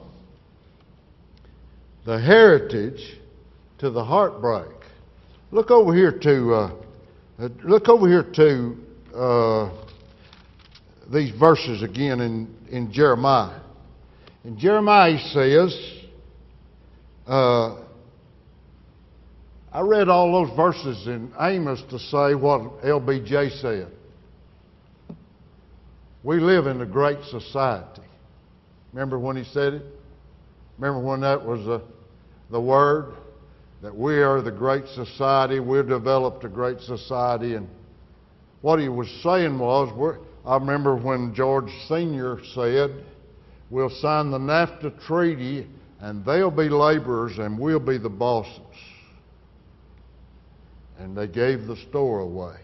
the heritage to the heartbreak. Look over here to. Uh, Uh, look over here to uh, these verses again in, in Jeremiah. In Jeremiah he says, uh, I read all those verses in Amos to say what L B J said. We live in a great society. Remember when he said it? Remember when that was the, the word? That we are the great society, we've developed a great society. And what he was saying was, we're, I remember when George Senior said, we'll sign the NAFTA treaty and they'll be laborers and we'll be the bosses. And they gave the store away.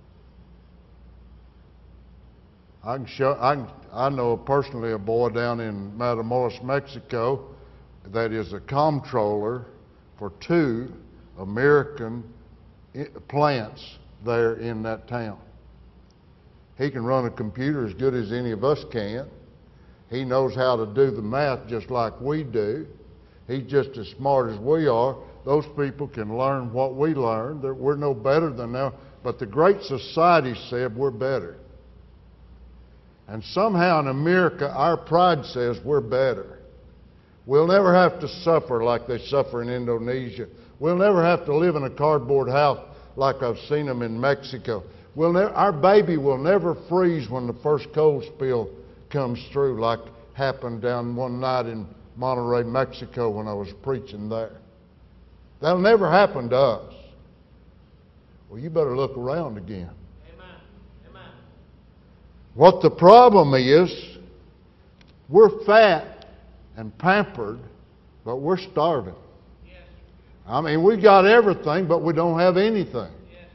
I can show, I, can, I know personally a boy down in Matamoros, Mexico, that is a comptroller for two American plants there in that town. He can run a computer as good as any of us can. He knows how to do the math just like we do. He's just as smart as we are. Those people can learn what we learn. We're no better than them. But the Great Society said we're better. And somehow in America, our pride says we're better. We'll never have to suffer like they suffer in Indonesia. We'll never have to live in a cardboard house like I've seen them in Mexico. We'll ne- our baby will never freeze when the first cold spill comes through, like happened down one night in Monterrey, Mexico when I was preaching there. That'll never happen to us. Well, you better look around again. Amen. Amen. What the problem is, we're fat and pampered, but we're starving. Yes. I mean, we got everything, but we don't have anything. Yes.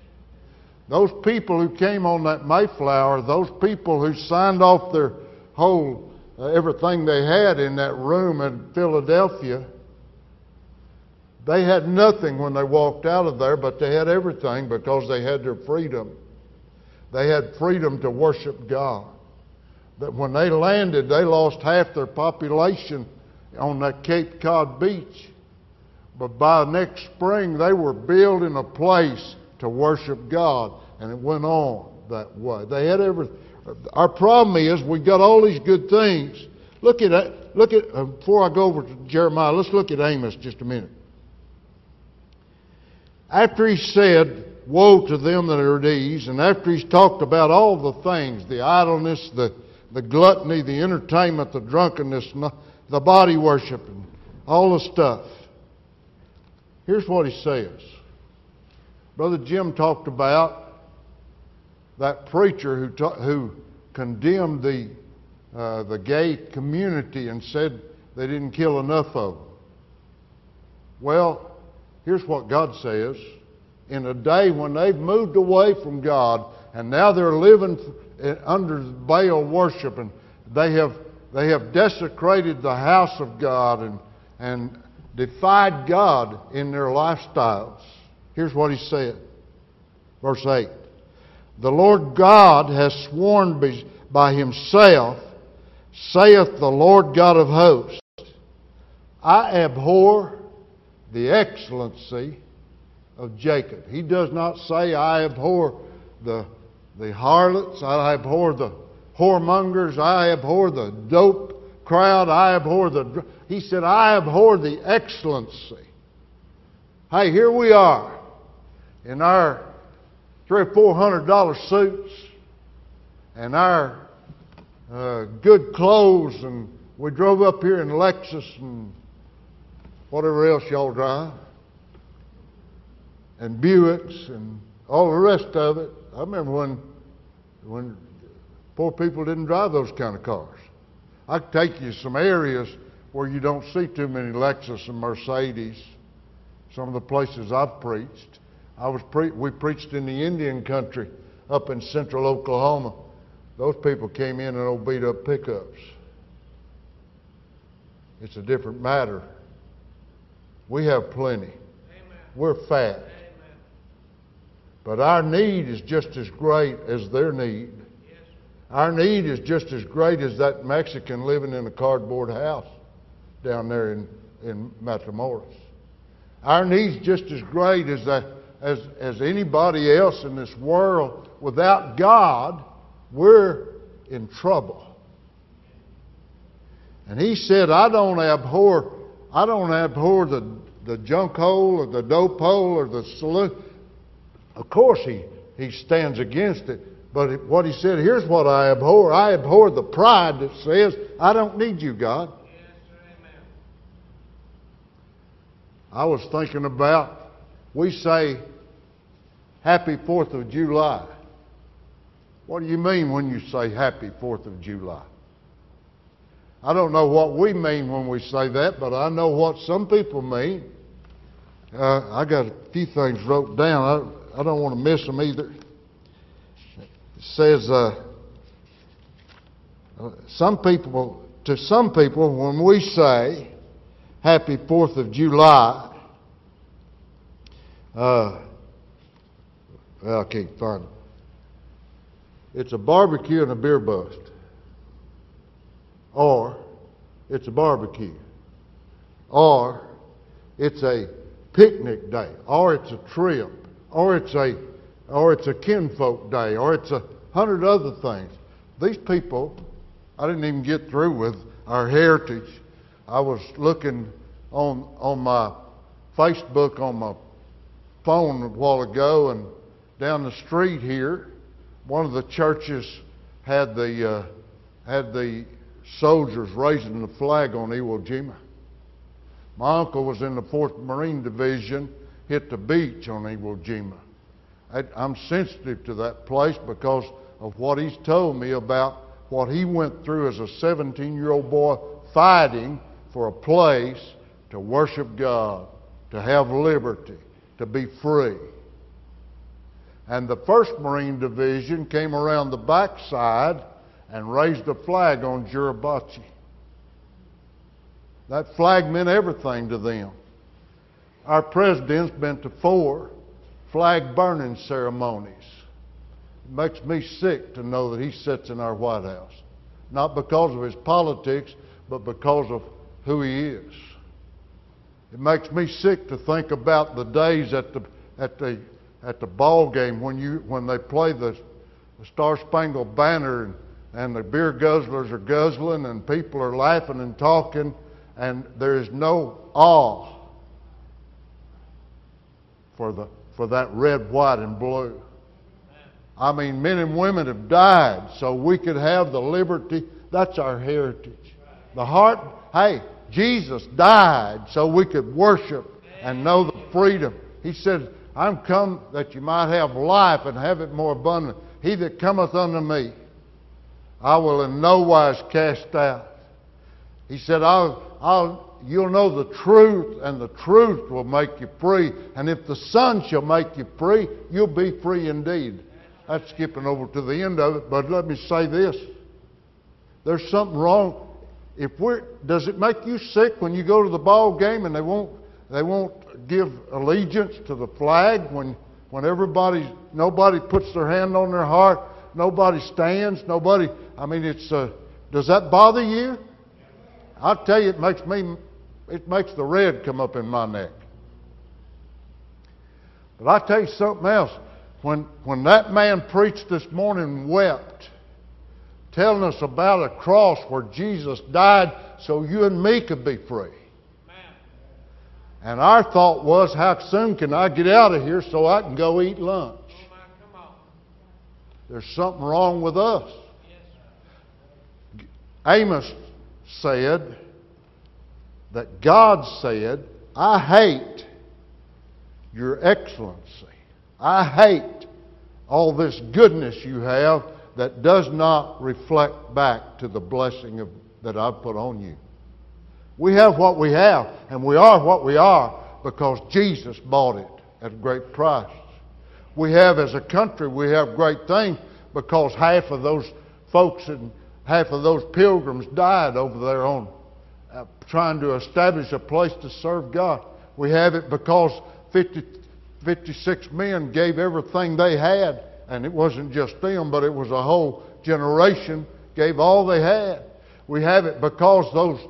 Those people who came on that Mayflower, those people who signed off their whole uh, everything they had in that room in Philadelphia. They had nothing when they walked out of there, but they had everything because they had their freedom. They had freedom to worship God. But when they landed, they lost half their population on that Cape Cod beach. But by next spring, they were building a place to worship God, and it went on that way. They had every. Our problem is we got all these good things. Look at look at uh, before I go over to Jeremiah. Let's look at Amos just a minute. After he said, "Woe to them that are at ease," and after he's talked about all the things, the idleness, the the gluttony, the entertainment, the drunkenness, the body worship, and all the stuff. Here's what he says. Brother Jim talked about that preacher who ta- who condemned the uh, the gay community and said they didn't kill enough of them. Well, here's what God says. In a day when they've moved away from God and now they're living under Baal worship, and they have they have desecrated the house of God and and defied God in their lifestyles. Here's what he said. Verse eight. The Lord God has sworn by himself, saith the Lord God of hosts, I abhor the excellency of Jacob. He does not say, I abhor the, the harlots, I abhor the whoremongers, I abhor the dope crowd, I abhor the... He said, I abhor the excellency. Hey, here we are in our three or four hundred dollar suits and our uh, good clothes, and we drove up here in Lexus and whatever else y'all drive, and Buicks and all the rest of it. I remember when when poor people didn't drive those kind of cars. I could take you to some areas where you don't see too many Lexus and Mercedes. Some of the places I've preached. I was pre- we preached in the Indian country up in central Oklahoma. Those people came in in old beat up pickups. It's a different matter. We have plenty. Amen. We're fat. Amen. But our need is just as great as their need. Yes. Our need is just as great as that Mexican living in a cardboard house down there in, in Matamoros. Our need's just as great as that as, as anybody else in this world. Without God, we're in trouble. And he said, I don't abhor I don't abhor the, the junk hole or the dope hole or the saloon. Of course he, he stands against it. But it, what he said, here's what I abhor. I abhor the pride that says, I don't need you, God. I was thinking about, we say, Happy fourth of July. What do you mean when you say Happy fourth of July? I don't know what we mean when we say that, but I know what some people mean. Uh, I got a few things wrote down. I, I don't want to miss them either. It says, uh, some people, to some people, when we say Happy fourth of July, uh, well, I can't find it. It's a barbecue and a beer bust. Or it's a barbecue. Or it's a picnic day. Or it's a trip. Or it's a or it's a kinfolk day. Or it's a hundred other things. These people, I didn't even get through with our heritage. I was looking on on my Facebook on my phone a while ago, and down the street here, one of the churches had the uh, had the soldiers raising the flag on Iwo Jima. My uncle was in the fourth Marine Division, hit the beach on Iwo Jima. I, I'm sensitive to that place because of what he's told me about what he went through as a seventeen-year-old boy fighting for a place to worship God, to have liberty, to be free. And the first Marine Division came around the backside and raised a flag on Jurabachi. That flag meant everything to them. Our president's been to four flag burning ceremonies. It makes me sick to know that he sits in our White House. Not because of his politics, but because of who he is. It makes me sick to think about the days at the at the at the ball game when you when they play the, the Star Spangled Banner and, and the beer guzzlers are guzzling and people are laughing and talking and there is no awe for the for that red, white, and blue. I mean, men and women have died so we could have the liberty. That's our heritage. The heart, hey, Jesus died so we could worship and know the freedom. He said, I'm come that you might have life and have it more abundant. He that cometh unto me, I will in no wise cast out. He said, I'll, I'll, you'll know the truth, and the truth will make you free. And if the Son shall make you free, you'll be free indeed. That's skipping over to the end of it, but let me say this. There's something wrong. If we're, does it make you sick when you go to the ball game and they won't they won't give allegiance to the flag when when everybody nobody puts their hand on their heart, nobody stands, nobody. I mean, it's uh, does that bother you? I'll tell you, it makes me it makes the red come up in my neck. But I'll tell you something else. When when that man preached this morning and wept, telling us about a cross where Jesus died so you and me could be free. Amen. And our thought was, how soon can I get out of here so I can go eat lunch? Oh my, come on. There's something wrong with us. Yes. Amos said that God said, I hate your excellency. I hate all this goodness you have that does not reflect back to the blessing of, that I've put on you. We have what we have, and we are what we are because Jesus bought it at a great price. We have, as a country, we have great things because half of those folks and half of those pilgrims died over there on uh, trying to establish a place to serve God. We have it because fifty, fifty-six men gave everything they had. And it wasn't just them, but it was a whole generation gave all they had. We have it because those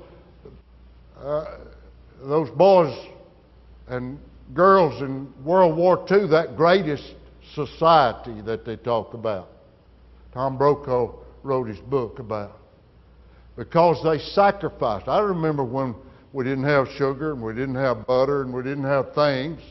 uh, those boys and girls in World War Two, that greatest society that they talk about. Tom Brokaw wrote his book about. Because they sacrificed. I remember when we didn't have sugar and we didn't have butter and we didn't have things.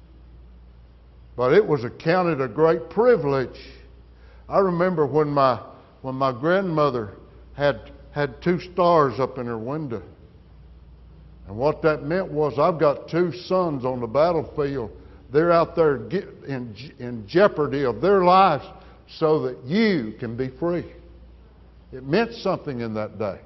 But it was accounted a great privilege. I remember when my when my grandmother had had two stars up in her window. And what that meant was, I've got two sons on the battlefield. They're out there in, in jeopardy of their lives so that you can be free. It meant something in that day.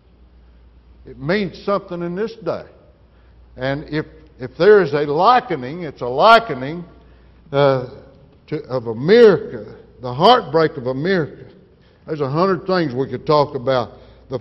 It means something in this day. And if if there is a likening, it's a likening Uh, to, of America, the heartbreak of America. There's a hundred things we could talk about. The,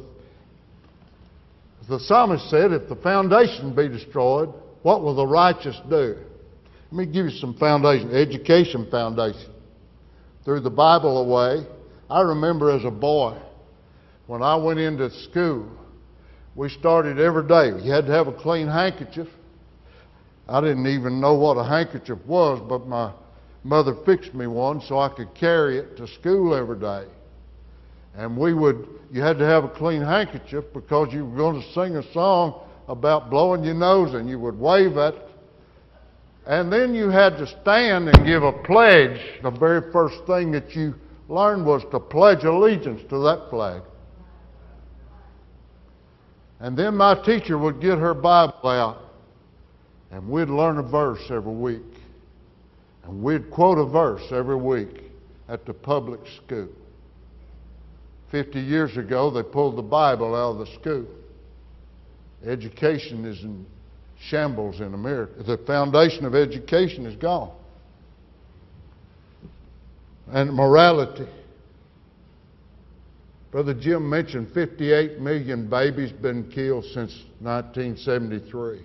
the psalmist said, if the foundation be destroyed, what will the righteous do? Let me give you some foundation, education foundation. Threw the Bible away. I remember as a boy, when I went into school, we started every day. You had to have a clean handkerchief. I didn't even know what a handkerchief was, but my mother fixed me one so I could carry it to school every day. And we would, you had to have a clean handkerchief because you were going to sing a song about blowing your nose and you would wave at it. And then you had to stand and give a pledge. The very first thing that you learned was to pledge allegiance to that flag. And then my teacher would get her Bible out. And we'd learn a verse every week. And we'd quote a verse every week at the public school. Fifty years ago, they pulled the Bible out of the school. Education is in shambles in America. The foundation of education is gone. And morality. Brother Jim mentioned fifty-eight million babies been killed since nineteen seventy-three.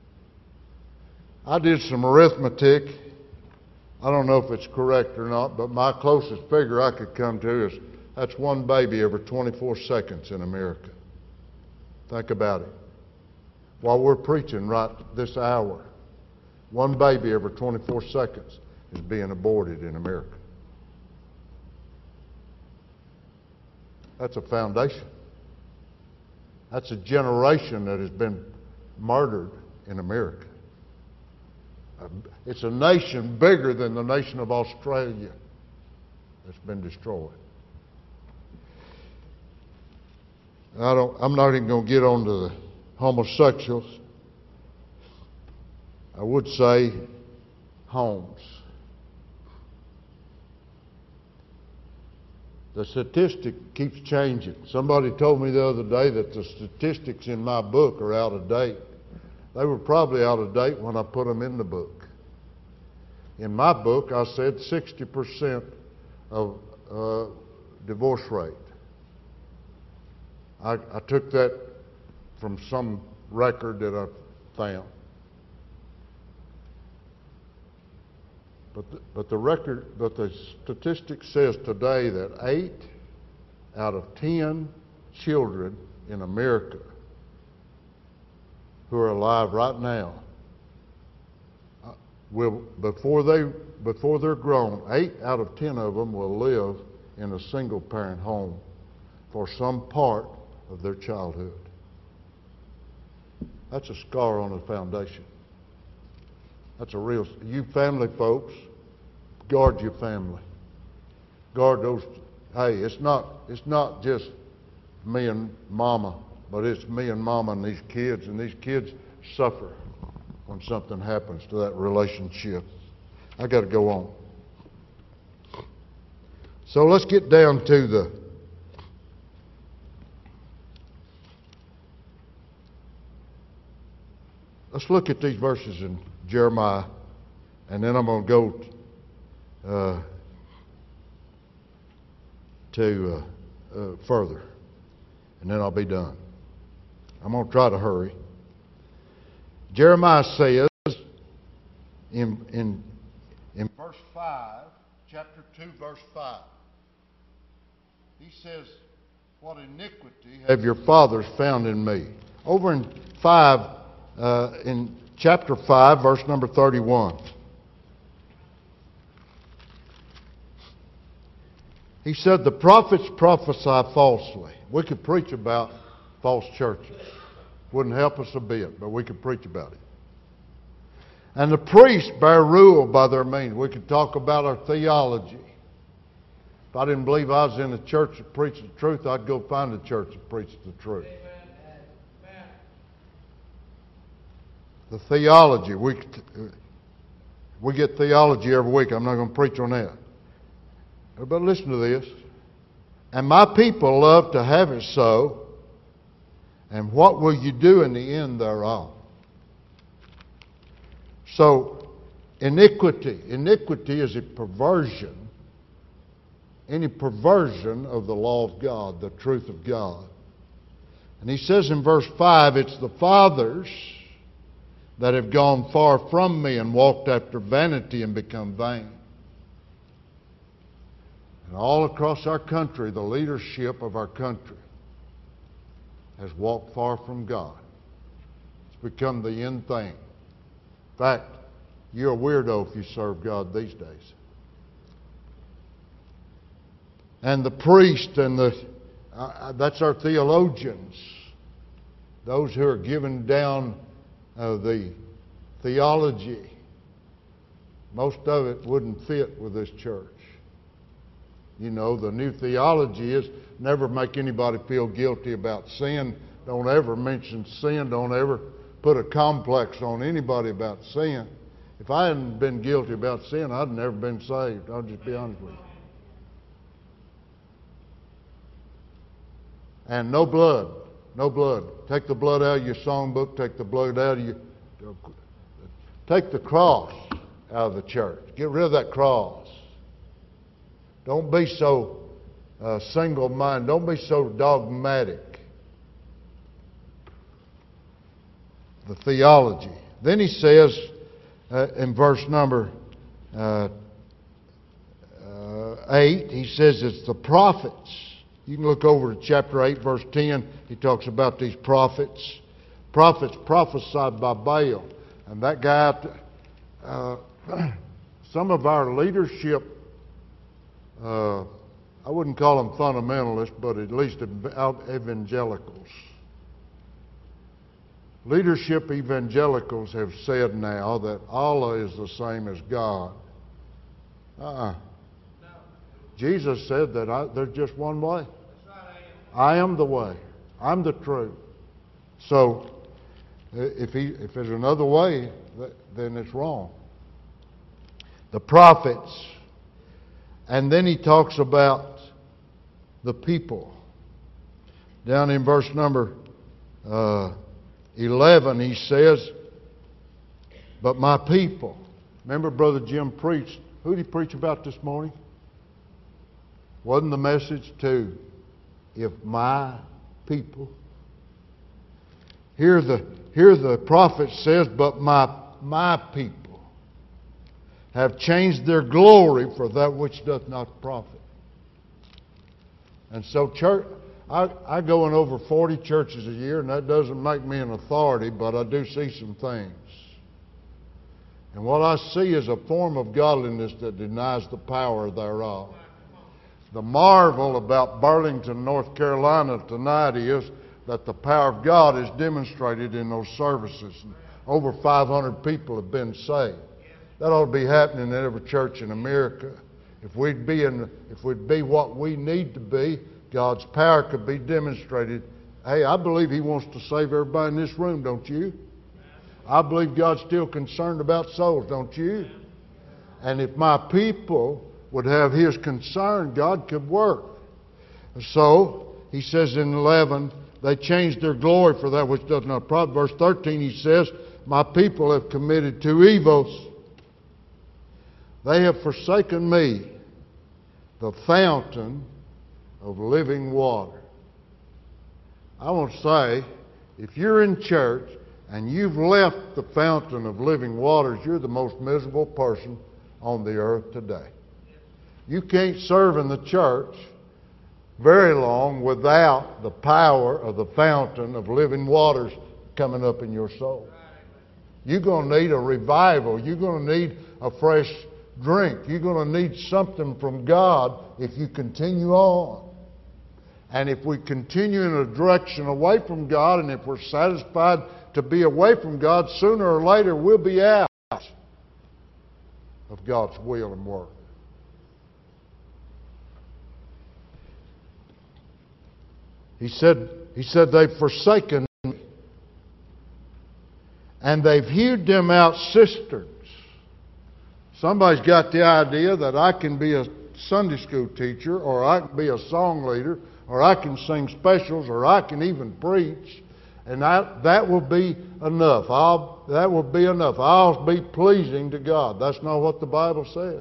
I did some arithmetic. I don't know if it's correct or not, but my closest figure I could come to is that's one baby every twenty-four seconds in America. Think about it. While we're preaching right this hour, one baby every twenty-four seconds is being aborted in America. That's a foundation. That's a generation that has been murdered in America. It's a nation bigger than the nation of Australia that's been destroyed. I don't, I'm not even going to get on to the homosexuals. I would say homes. The statistic keeps changing. Somebody told me the other day that the statistics in my book are out of date. They were probably out of date when I put them in the book. In my book, I said sixty percent of uh, divorce rate. I, I took that from some record that I found. But the, but the record, but the statistic says today that eight out of ten children in America who are alive right now uh, will, before they before they're grown, eight out of ten of them will live in a single-parent home for some part of their childhood. That's a scar on the foundation. That's a real, you family folks, guard your family. Guard those, hey, it's not, it's not just me and mama, but it's me and mama and these kids, and these kids suffer when something happens to that relationship. I got to go on. So let's get down to the let's look at these verses in Jeremiah, and then I'm going to go uh, to uh, uh, further, and then I'll be done. I'm going to try to hurry. Jeremiah says in, in, in verse five, chapter two, verse five, he says, "What iniquity have your fathers found in me?" Over in five, uh, in chapter five, verse number thirty-one. He said, "The prophets prophesy falsely." We could preach about false churches. Wouldn't help us a bit, but we could preach about it. "And the priests bear rule by their means." We could talk about our theology. If I didn't believe I was in a church that preached the truth, I'd go find a church that preached the truth. Amen. The theology, we, we get theology every week. I'm not going to preach on that. But listen to this. "And my people love to have it so. And what will you do in the end thereof?" So, iniquity. Iniquity is a perversion. Any perversion of the law of God, the truth of God. And he says in verse five, "It's the fathers that have gone far from me and walked after vanity and become vain." And all across our country, the leadership of our country has walked far from God. It's become the end thing. In fact, you're a weirdo if you serve God these days. And the priest and the, uh, that's our theologians, those who are giving down uh, the theology. Most of it wouldn't fit with this church. You know, the new theology is never make anybody feel guilty about sin. Don't ever mention sin. Don't ever put a complex on anybody about sin. If I hadn't been guilty about sin, I'd never been saved. I'll just be honest with you. And no blood. No blood. Take the blood out of your songbook. Take the blood out of your... Take the cross out of the church. Get rid of that cross. Don't be so uh, single-minded. Don't be so dogmatic. The theology. Then he says uh, in verse number uh, uh, eight, he says it's the prophets. You can look over to chapter eight, verse ten. He talks about these prophets. Prophets prophesied by Baal. And that guy, uh, some of our leadership, uh, I wouldn't call them fundamentalists, but at least evangelicals. Leadership evangelicals have said now that Allah is the same as God. Uh-uh. Jesus said that I, there's just one way. I am the way. I'm the truth. So, if he, if there's another way, then it's wrong. The prophets. And then he talks about the people. Down in verse number uh, eleven, he says, but my people. Remember Brother Jim preached. Who did he preach about this morning? Wasn't the message to, if my people? Here the, here the prophet says, but my, my people have changed their glory for that which doth not profit. And so church, I, I go in over forty churches a year, and that doesn't make me an authority, but I do see some things. And what I see is a form of godliness that denies the power thereof. The marvel about Burlington, North Carolina tonight is that the power of God is demonstrated in those services. Over five hundred people have been saved. That ought to be happening in every church in America. If we'd be in, if we'd be what we need to be, God's power could be demonstrated. Hey, I believe He wants to save everybody in this room, don't you? I believe God's still concerned about souls, don't you? And if my people would have His concern, God could work. So, He says in eleven, they changed their glory for that which does not profit. Verse thirteen, He says, my people have committed two evils. They have forsaken me, the fountain of living water. I want to say, if you're in church and you've left the fountain of living waters, you're the most miserable person on the earth today. You can't serve in the church very long without the power of the fountain of living waters coming up in your soul. You're going to need a revival. You're going to need a fresh drink. You're going to need something from God if you continue on. And if we continue in a direction away from God, and if we're satisfied to be away from God, sooner or later we'll be out of God's will and work. He said, he said, they've forsaken me, and they've hewed them out cisterns. Somebody's got the idea that I can be a Sunday school teacher, or I can be a song leader, or I can sing specials, or I can even preach, and I, that will be enough. I'll, that will be enough. I'll be pleasing to God. That's not what the Bible says.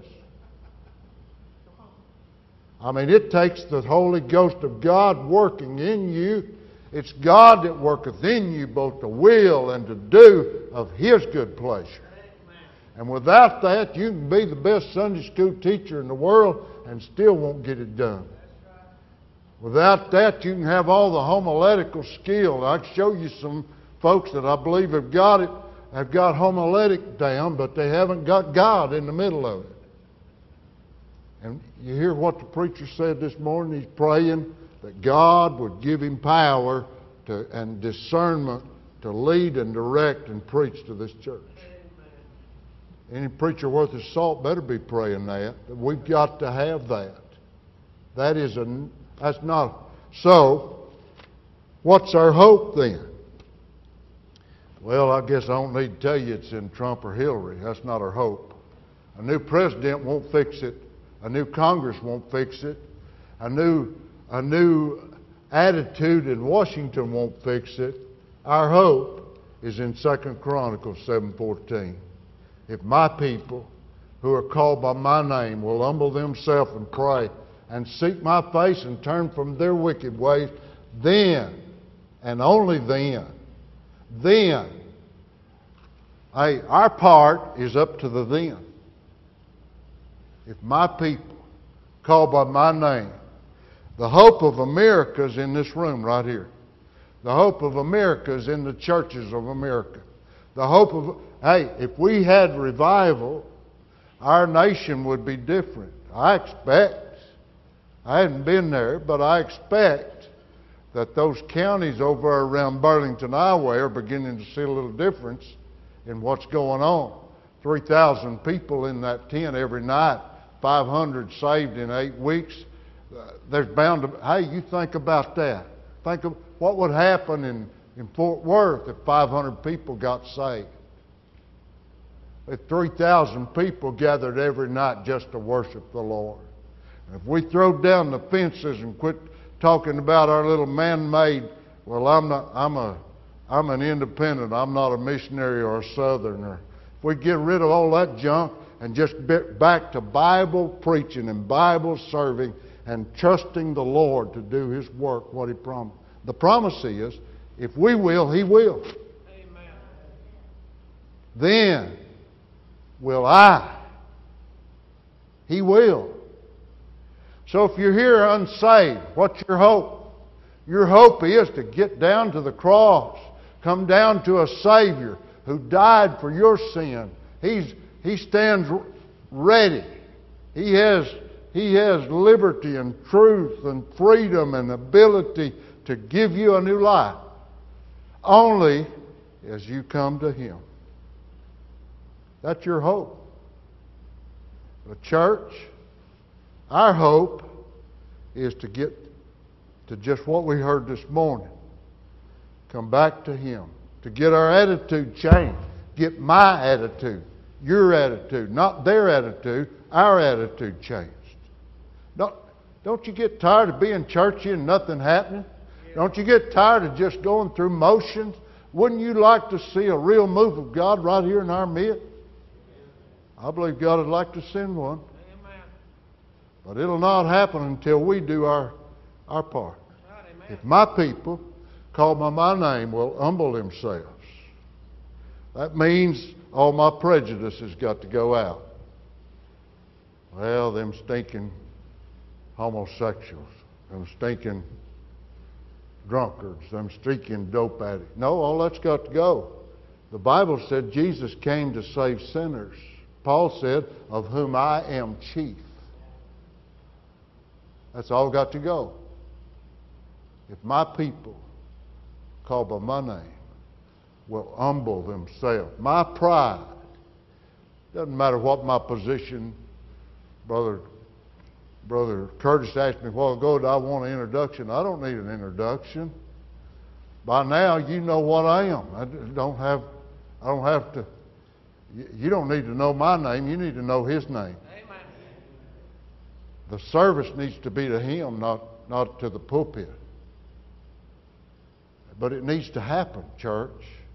I mean, it takes the Holy Ghost of God working in you. It's God that worketh in you both to will and to do of His good pleasure. And without that, you can be the best Sunday school teacher in the world and still won't get it done. Without that, you can have all the homiletical skill. I can show you some folks that I believe have got it, have got homiletic down, but they haven't got God in the middle of it. And you hear what the preacher said this morning? He's praying that God would give him power to, and discernment to lead and direct and preach to this church. Any preacher worth his salt better be praying that. We've got to have that. That is a, that's not. So, what's our hope then? Well, I guess I don't need to tell you it's in Trump or Hillary. That's not our hope. A new president won't fix it. A new Congress won't fix it. A new, a new attitude in Washington won't fix it. Our hope is in Second Chronicles seven fourteen. If my people who are called by my name will humble themselves and pray and seek my face and turn from their wicked ways, then, and only then, then, hey, our part is up to the then. If my people called by my name, the hope of America is in this room right here. The hope of America is in the churches of America. The hope of, hey, if we had revival, our nation would be different. I expect, I hadn't been there, but I expect that those counties over around Burlington, Iowa are beginning to see a little difference in what's going on. three thousand people in that tent every night, five hundred saved in eight weeks. Uh, there's bound to, hey, you think about that. Think of what would happen in, in Fort Worth if five hundred people got saved. If three thousand people gathered every night just to worship the Lord. And if we throw down the fences and quit talking about our little man-made, well, I'm not, I'm a, I'm an independent, I'm not a missionary or a southerner. If we get rid of all that junk and just get back to Bible preaching and Bible serving and trusting the Lord to do His work, what He promised. The promise is, if we will, He will. Amen. Then will I. He will. So if you're here unsaved, what's your hope? Your hope is to get down to the cross, come down to a Savior who died for your sin. He's, he stands ready. He has, he has liberty and truth and freedom and ability to give you a new life. Only as you come to Him. That's your hope. The church, our hope is to get to just what we heard this morning. Come back to Him. To get our attitude changed. Get my attitude, your attitude, not their attitude, our attitude changed. Don't, don't you get tired of being churchy and nothing happening? Don't you get tired of just going through motions? Wouldn't you like to see a real move of God right here in our midst? I believe God would like to send one. Amen. But it'll not happen until we do our, our part. Right, amen. If my people, called by my name, will humble themselves, that means all my prejudice has got to go out. Well, them stinking homosexuals, them stinking drunkards, them stinking dope addicts. No, all that's got to go. The Bible said Jesus came to save sinners. Paul said, of whom I am chief. That's all got to go. If my people, called by my name, will humble themselves. My pride. Doesn't matter what my position. Brother, Brother Curtis asked me a while ago, do I want an introduction? I don't need an introduction. By now, you know what I am. I don't have, I don't have to. You don't need to know my name. You need to know His name. Amen. The service needs to be to Him, not, not to the pulpit. But it needs to happen, church.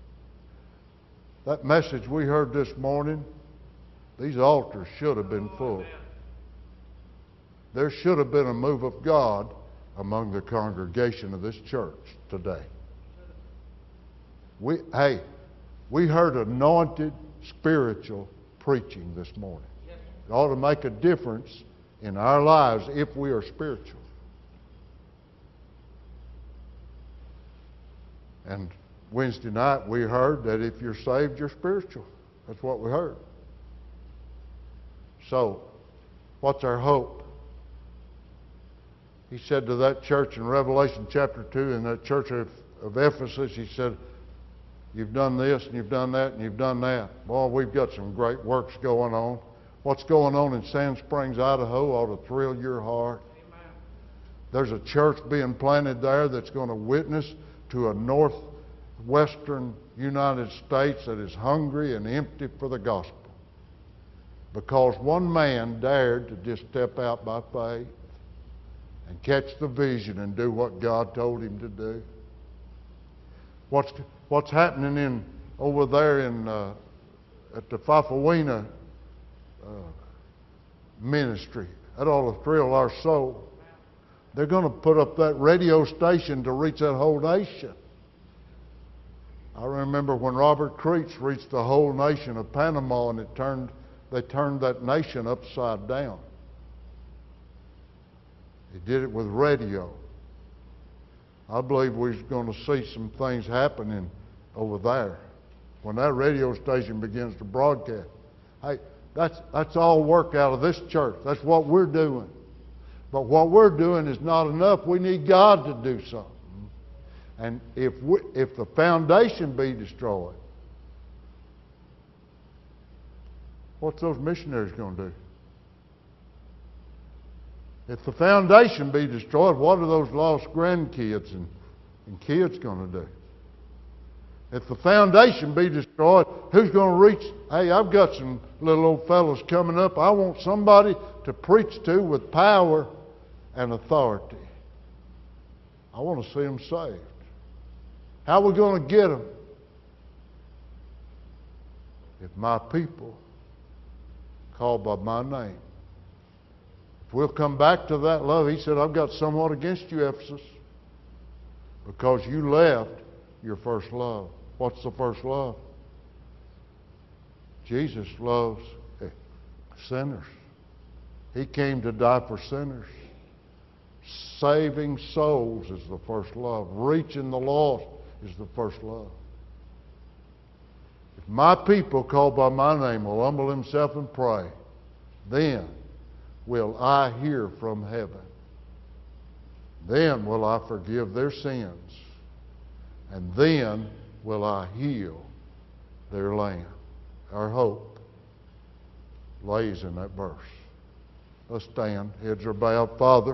That message we heard this morning, these altars should have been full. There should have been a move of God among the congregation of this church today. We, hey, we heard anointed spiritual preaching this morning. It ought to make a difference in our lives if we are spiritual. And Wednesday night we heard that if you're saved, you're spiritual. That's what we heard. So, what's our hope? He said to that church in Revelation chapter two, in that church of, of Ephesus, He said, you've done this and you've done that and you've done that. Boy, we've got some great works going on. What's going on in Sand Springs, Idaho ought to thrill your heart. Amen. There's a church being planted there that's going to witness to a northwestern United States that is hungry and empty for the gospel. Because one man dared to just step out by faith and catch the vision and do what God told him to do. What's what's happening in over there in uh, at the Fafawina uh, ministry? That ought to thrill our soul. They're going to put up that radio station to reach that whole nation. I remember when Robert Creech reached the whole nation of Panama, and it turned, they turned that nation upside down. He did it with radio. I believe we're going to see some things happening over there when that radio station begins to broadcast. Hey, that's, that's all work out of this church. That's what we're doing. But what we're doing is not enough. We need God to do something. And if we, if the foundation be destroyed, what's those missionaries going to do? If the foundation be destroyed, what are those lost grandkids and, and kids going to do? If the foundation be destroyed, who's going to reach? Hey, I've got some little old fellows coming up. I want somebody to preach to with power and authority. I want to see them saved. How are we going to get them? If my people, called by my name. If we'll come back to that love, he said, I've got somewhat against you, Ephesus, because you left your first love. What's the first love? Jesus loves sinners. He came to die for sinners. Saving souls is the first love. Reaching the lost is the first love. If my people called by my name will humble himself and pray, then will I hear from heaven. Then will I forgive their sins. And then will I heal their land. Our hope lays in that verse. Let's stand. Heads are bowed. Father,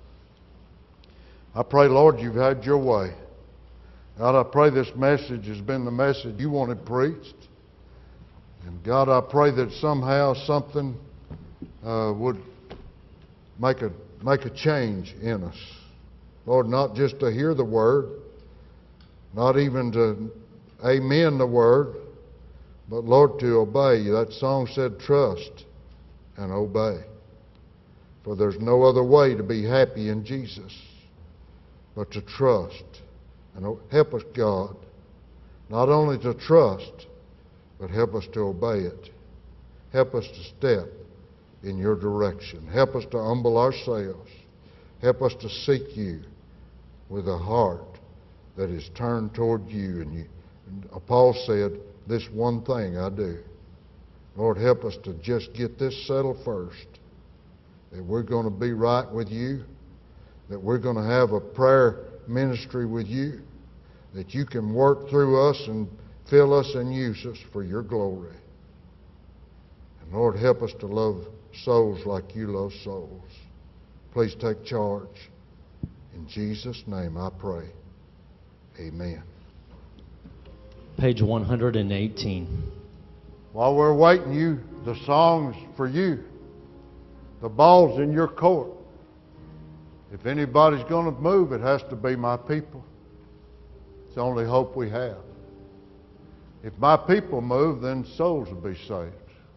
I pray, Lord, you've had your way. God, I pray this message has been the message you wanted preached. And God, I pray that somehow something uh, would make a, make a change in us. Lord, not just to hear the word, not even to amen the word, but Lord, to obey you. That song said, trust and obey. For there's no other way to be happy in Jesus but to trust. And help us, God, not only to trust, but help us to obey it. Help us to step in your direction. Help us to humble ourselves. Help us to seek you with a heart that is turned toward you. And, you, and Paul said, this one thing I do. Lord, help us to just get this settled first, that we're going to be right with you, that we're going to have a prayer ministry with you, that you can work through us and fill us and use us for your glory. And Lord, help us to love souls like you love souls. Please take charge. In Jesus' name I pray. Amen. Page one hundred eighteen. While we're waiting, you, the song's for you. The ball's in your court. If anybody's going to move, it has to be my people. It's the only hope we have. If my people move, then souls will be saved.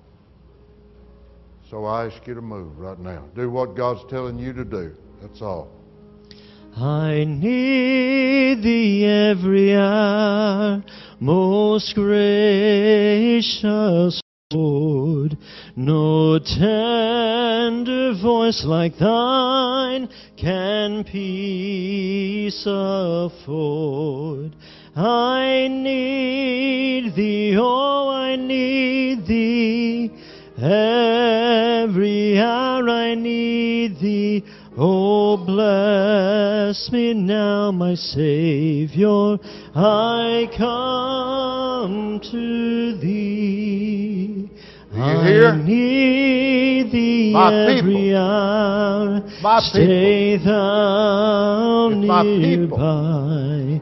So I ask you to move right now. Do what God's telling you to do. That's all. I need thee every hour, most gracious Lord. No tender voice like thine can peace afford. I need thee, oh, I need thee. Every hour I need thee. Oh, bless me now, my Savior. I come to thee. Do you hear? I need thee My every people. hour. My Stay thou It's my people. nearby.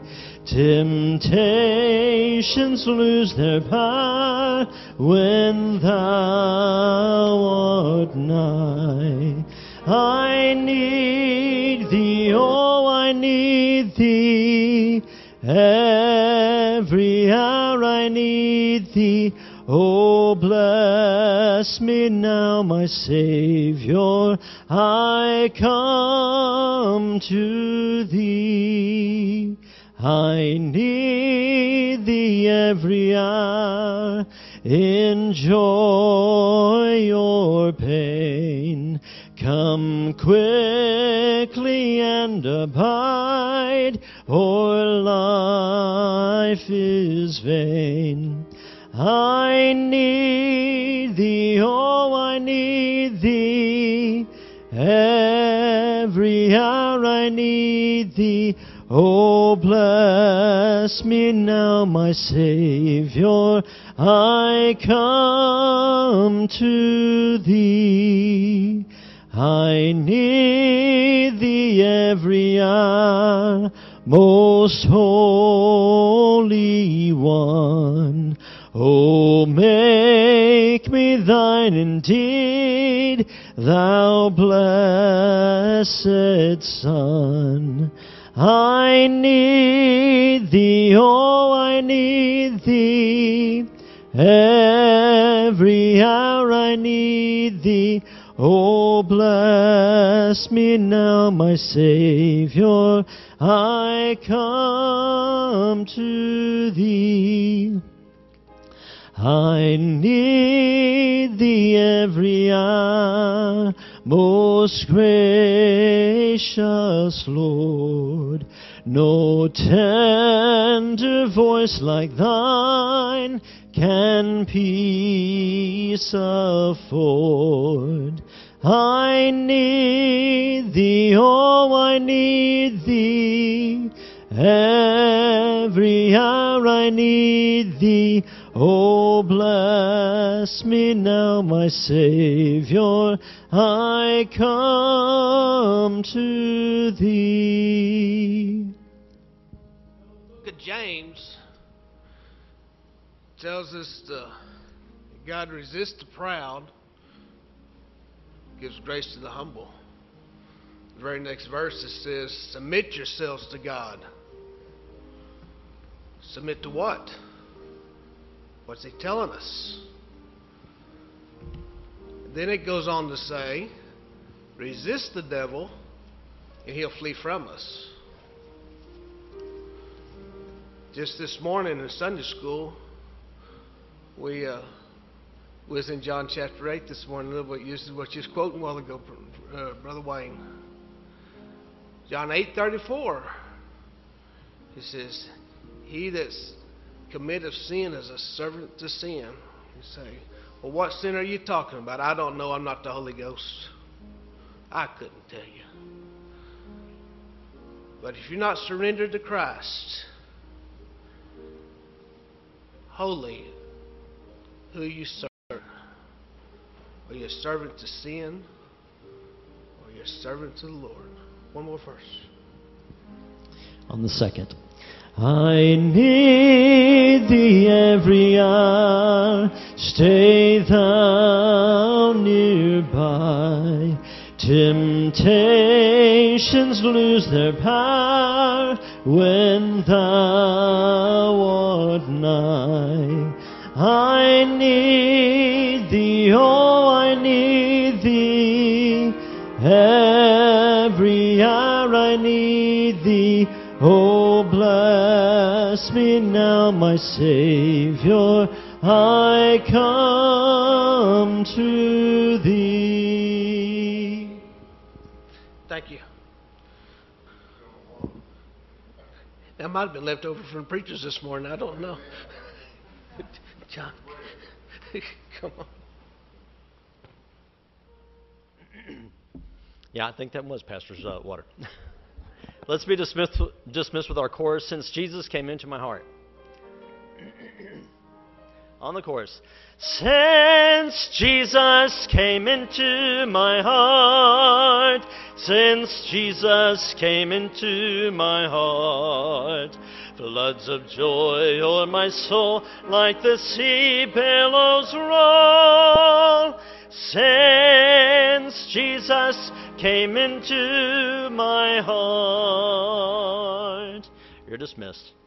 Temptations lose their power when thou art nigh. I need thee, oh, I need thee. Every hour I need thee. Oh, bless me now, my Savior, I come to Thee. I need Thee every hour, enjoy or pain. Come quickly and abide, or life is vain. I need Thee, oh, I need Thee. Every hour I need Thee. Oh, bless me now, my Savior, I come to Thee. I need Thee every hour, most Holy One. Oh, make me Thine indeed, Thou blessed Son. I need Thee, oh, I need Thee. Every hour I need Thee. Oh, bless me now, my Savior, I come to Thee. I need Thee every hour, most gracious Lord. No tender voice like Thine can peace afford. I need Thee, oh, I need Thee. Every hour I need Thee. Oh, bless me now, my Savior, I come to Thee. Look at James. Tells us to, God resists the proud, gives grace to the humble. The very next verse it says, submit yourselves to God. Submit to what? What's He telling us? Then it goes on to say, resist the devil and he'll flee from us. Just this morning in Sunday school, we uh, was in John chapter eight this morning. A little bit used to what you was quoting a while ago, uh, Brother Wayne. John eight thirty-four. He says, he that's committeth sin is a servant to sin. You say, well, what sin are you talking about? I don't know. I'm not the Holy Ghost. I couldn't tell you. But if you're not surrendered to Christ, holy, who you serve? Are you a servant to sin? Or are you a servant to the Lord? One more verse. On the second. I need Thee every hour, stay Thou nearby. Temptations lose their power when Thou art nigh. I need Thee, oh, I need Thee. Every hour I need Thee. Oh, bless me now, my Savior, I come to Thee. Thank you. That might have been left over from preachers this morning. I don't know. John, come on. Yeah, I think that was Pastor's uh, water. Let's be dismissed, dismissed with our chorus, Since Jesus Came Into My Heart. On the chorus. Since Jesus came into my heart, since Jesus came into my heart, floods of joy o'er my soul like the sea billows roll. Since Jesus came into my heart. You're dismissed.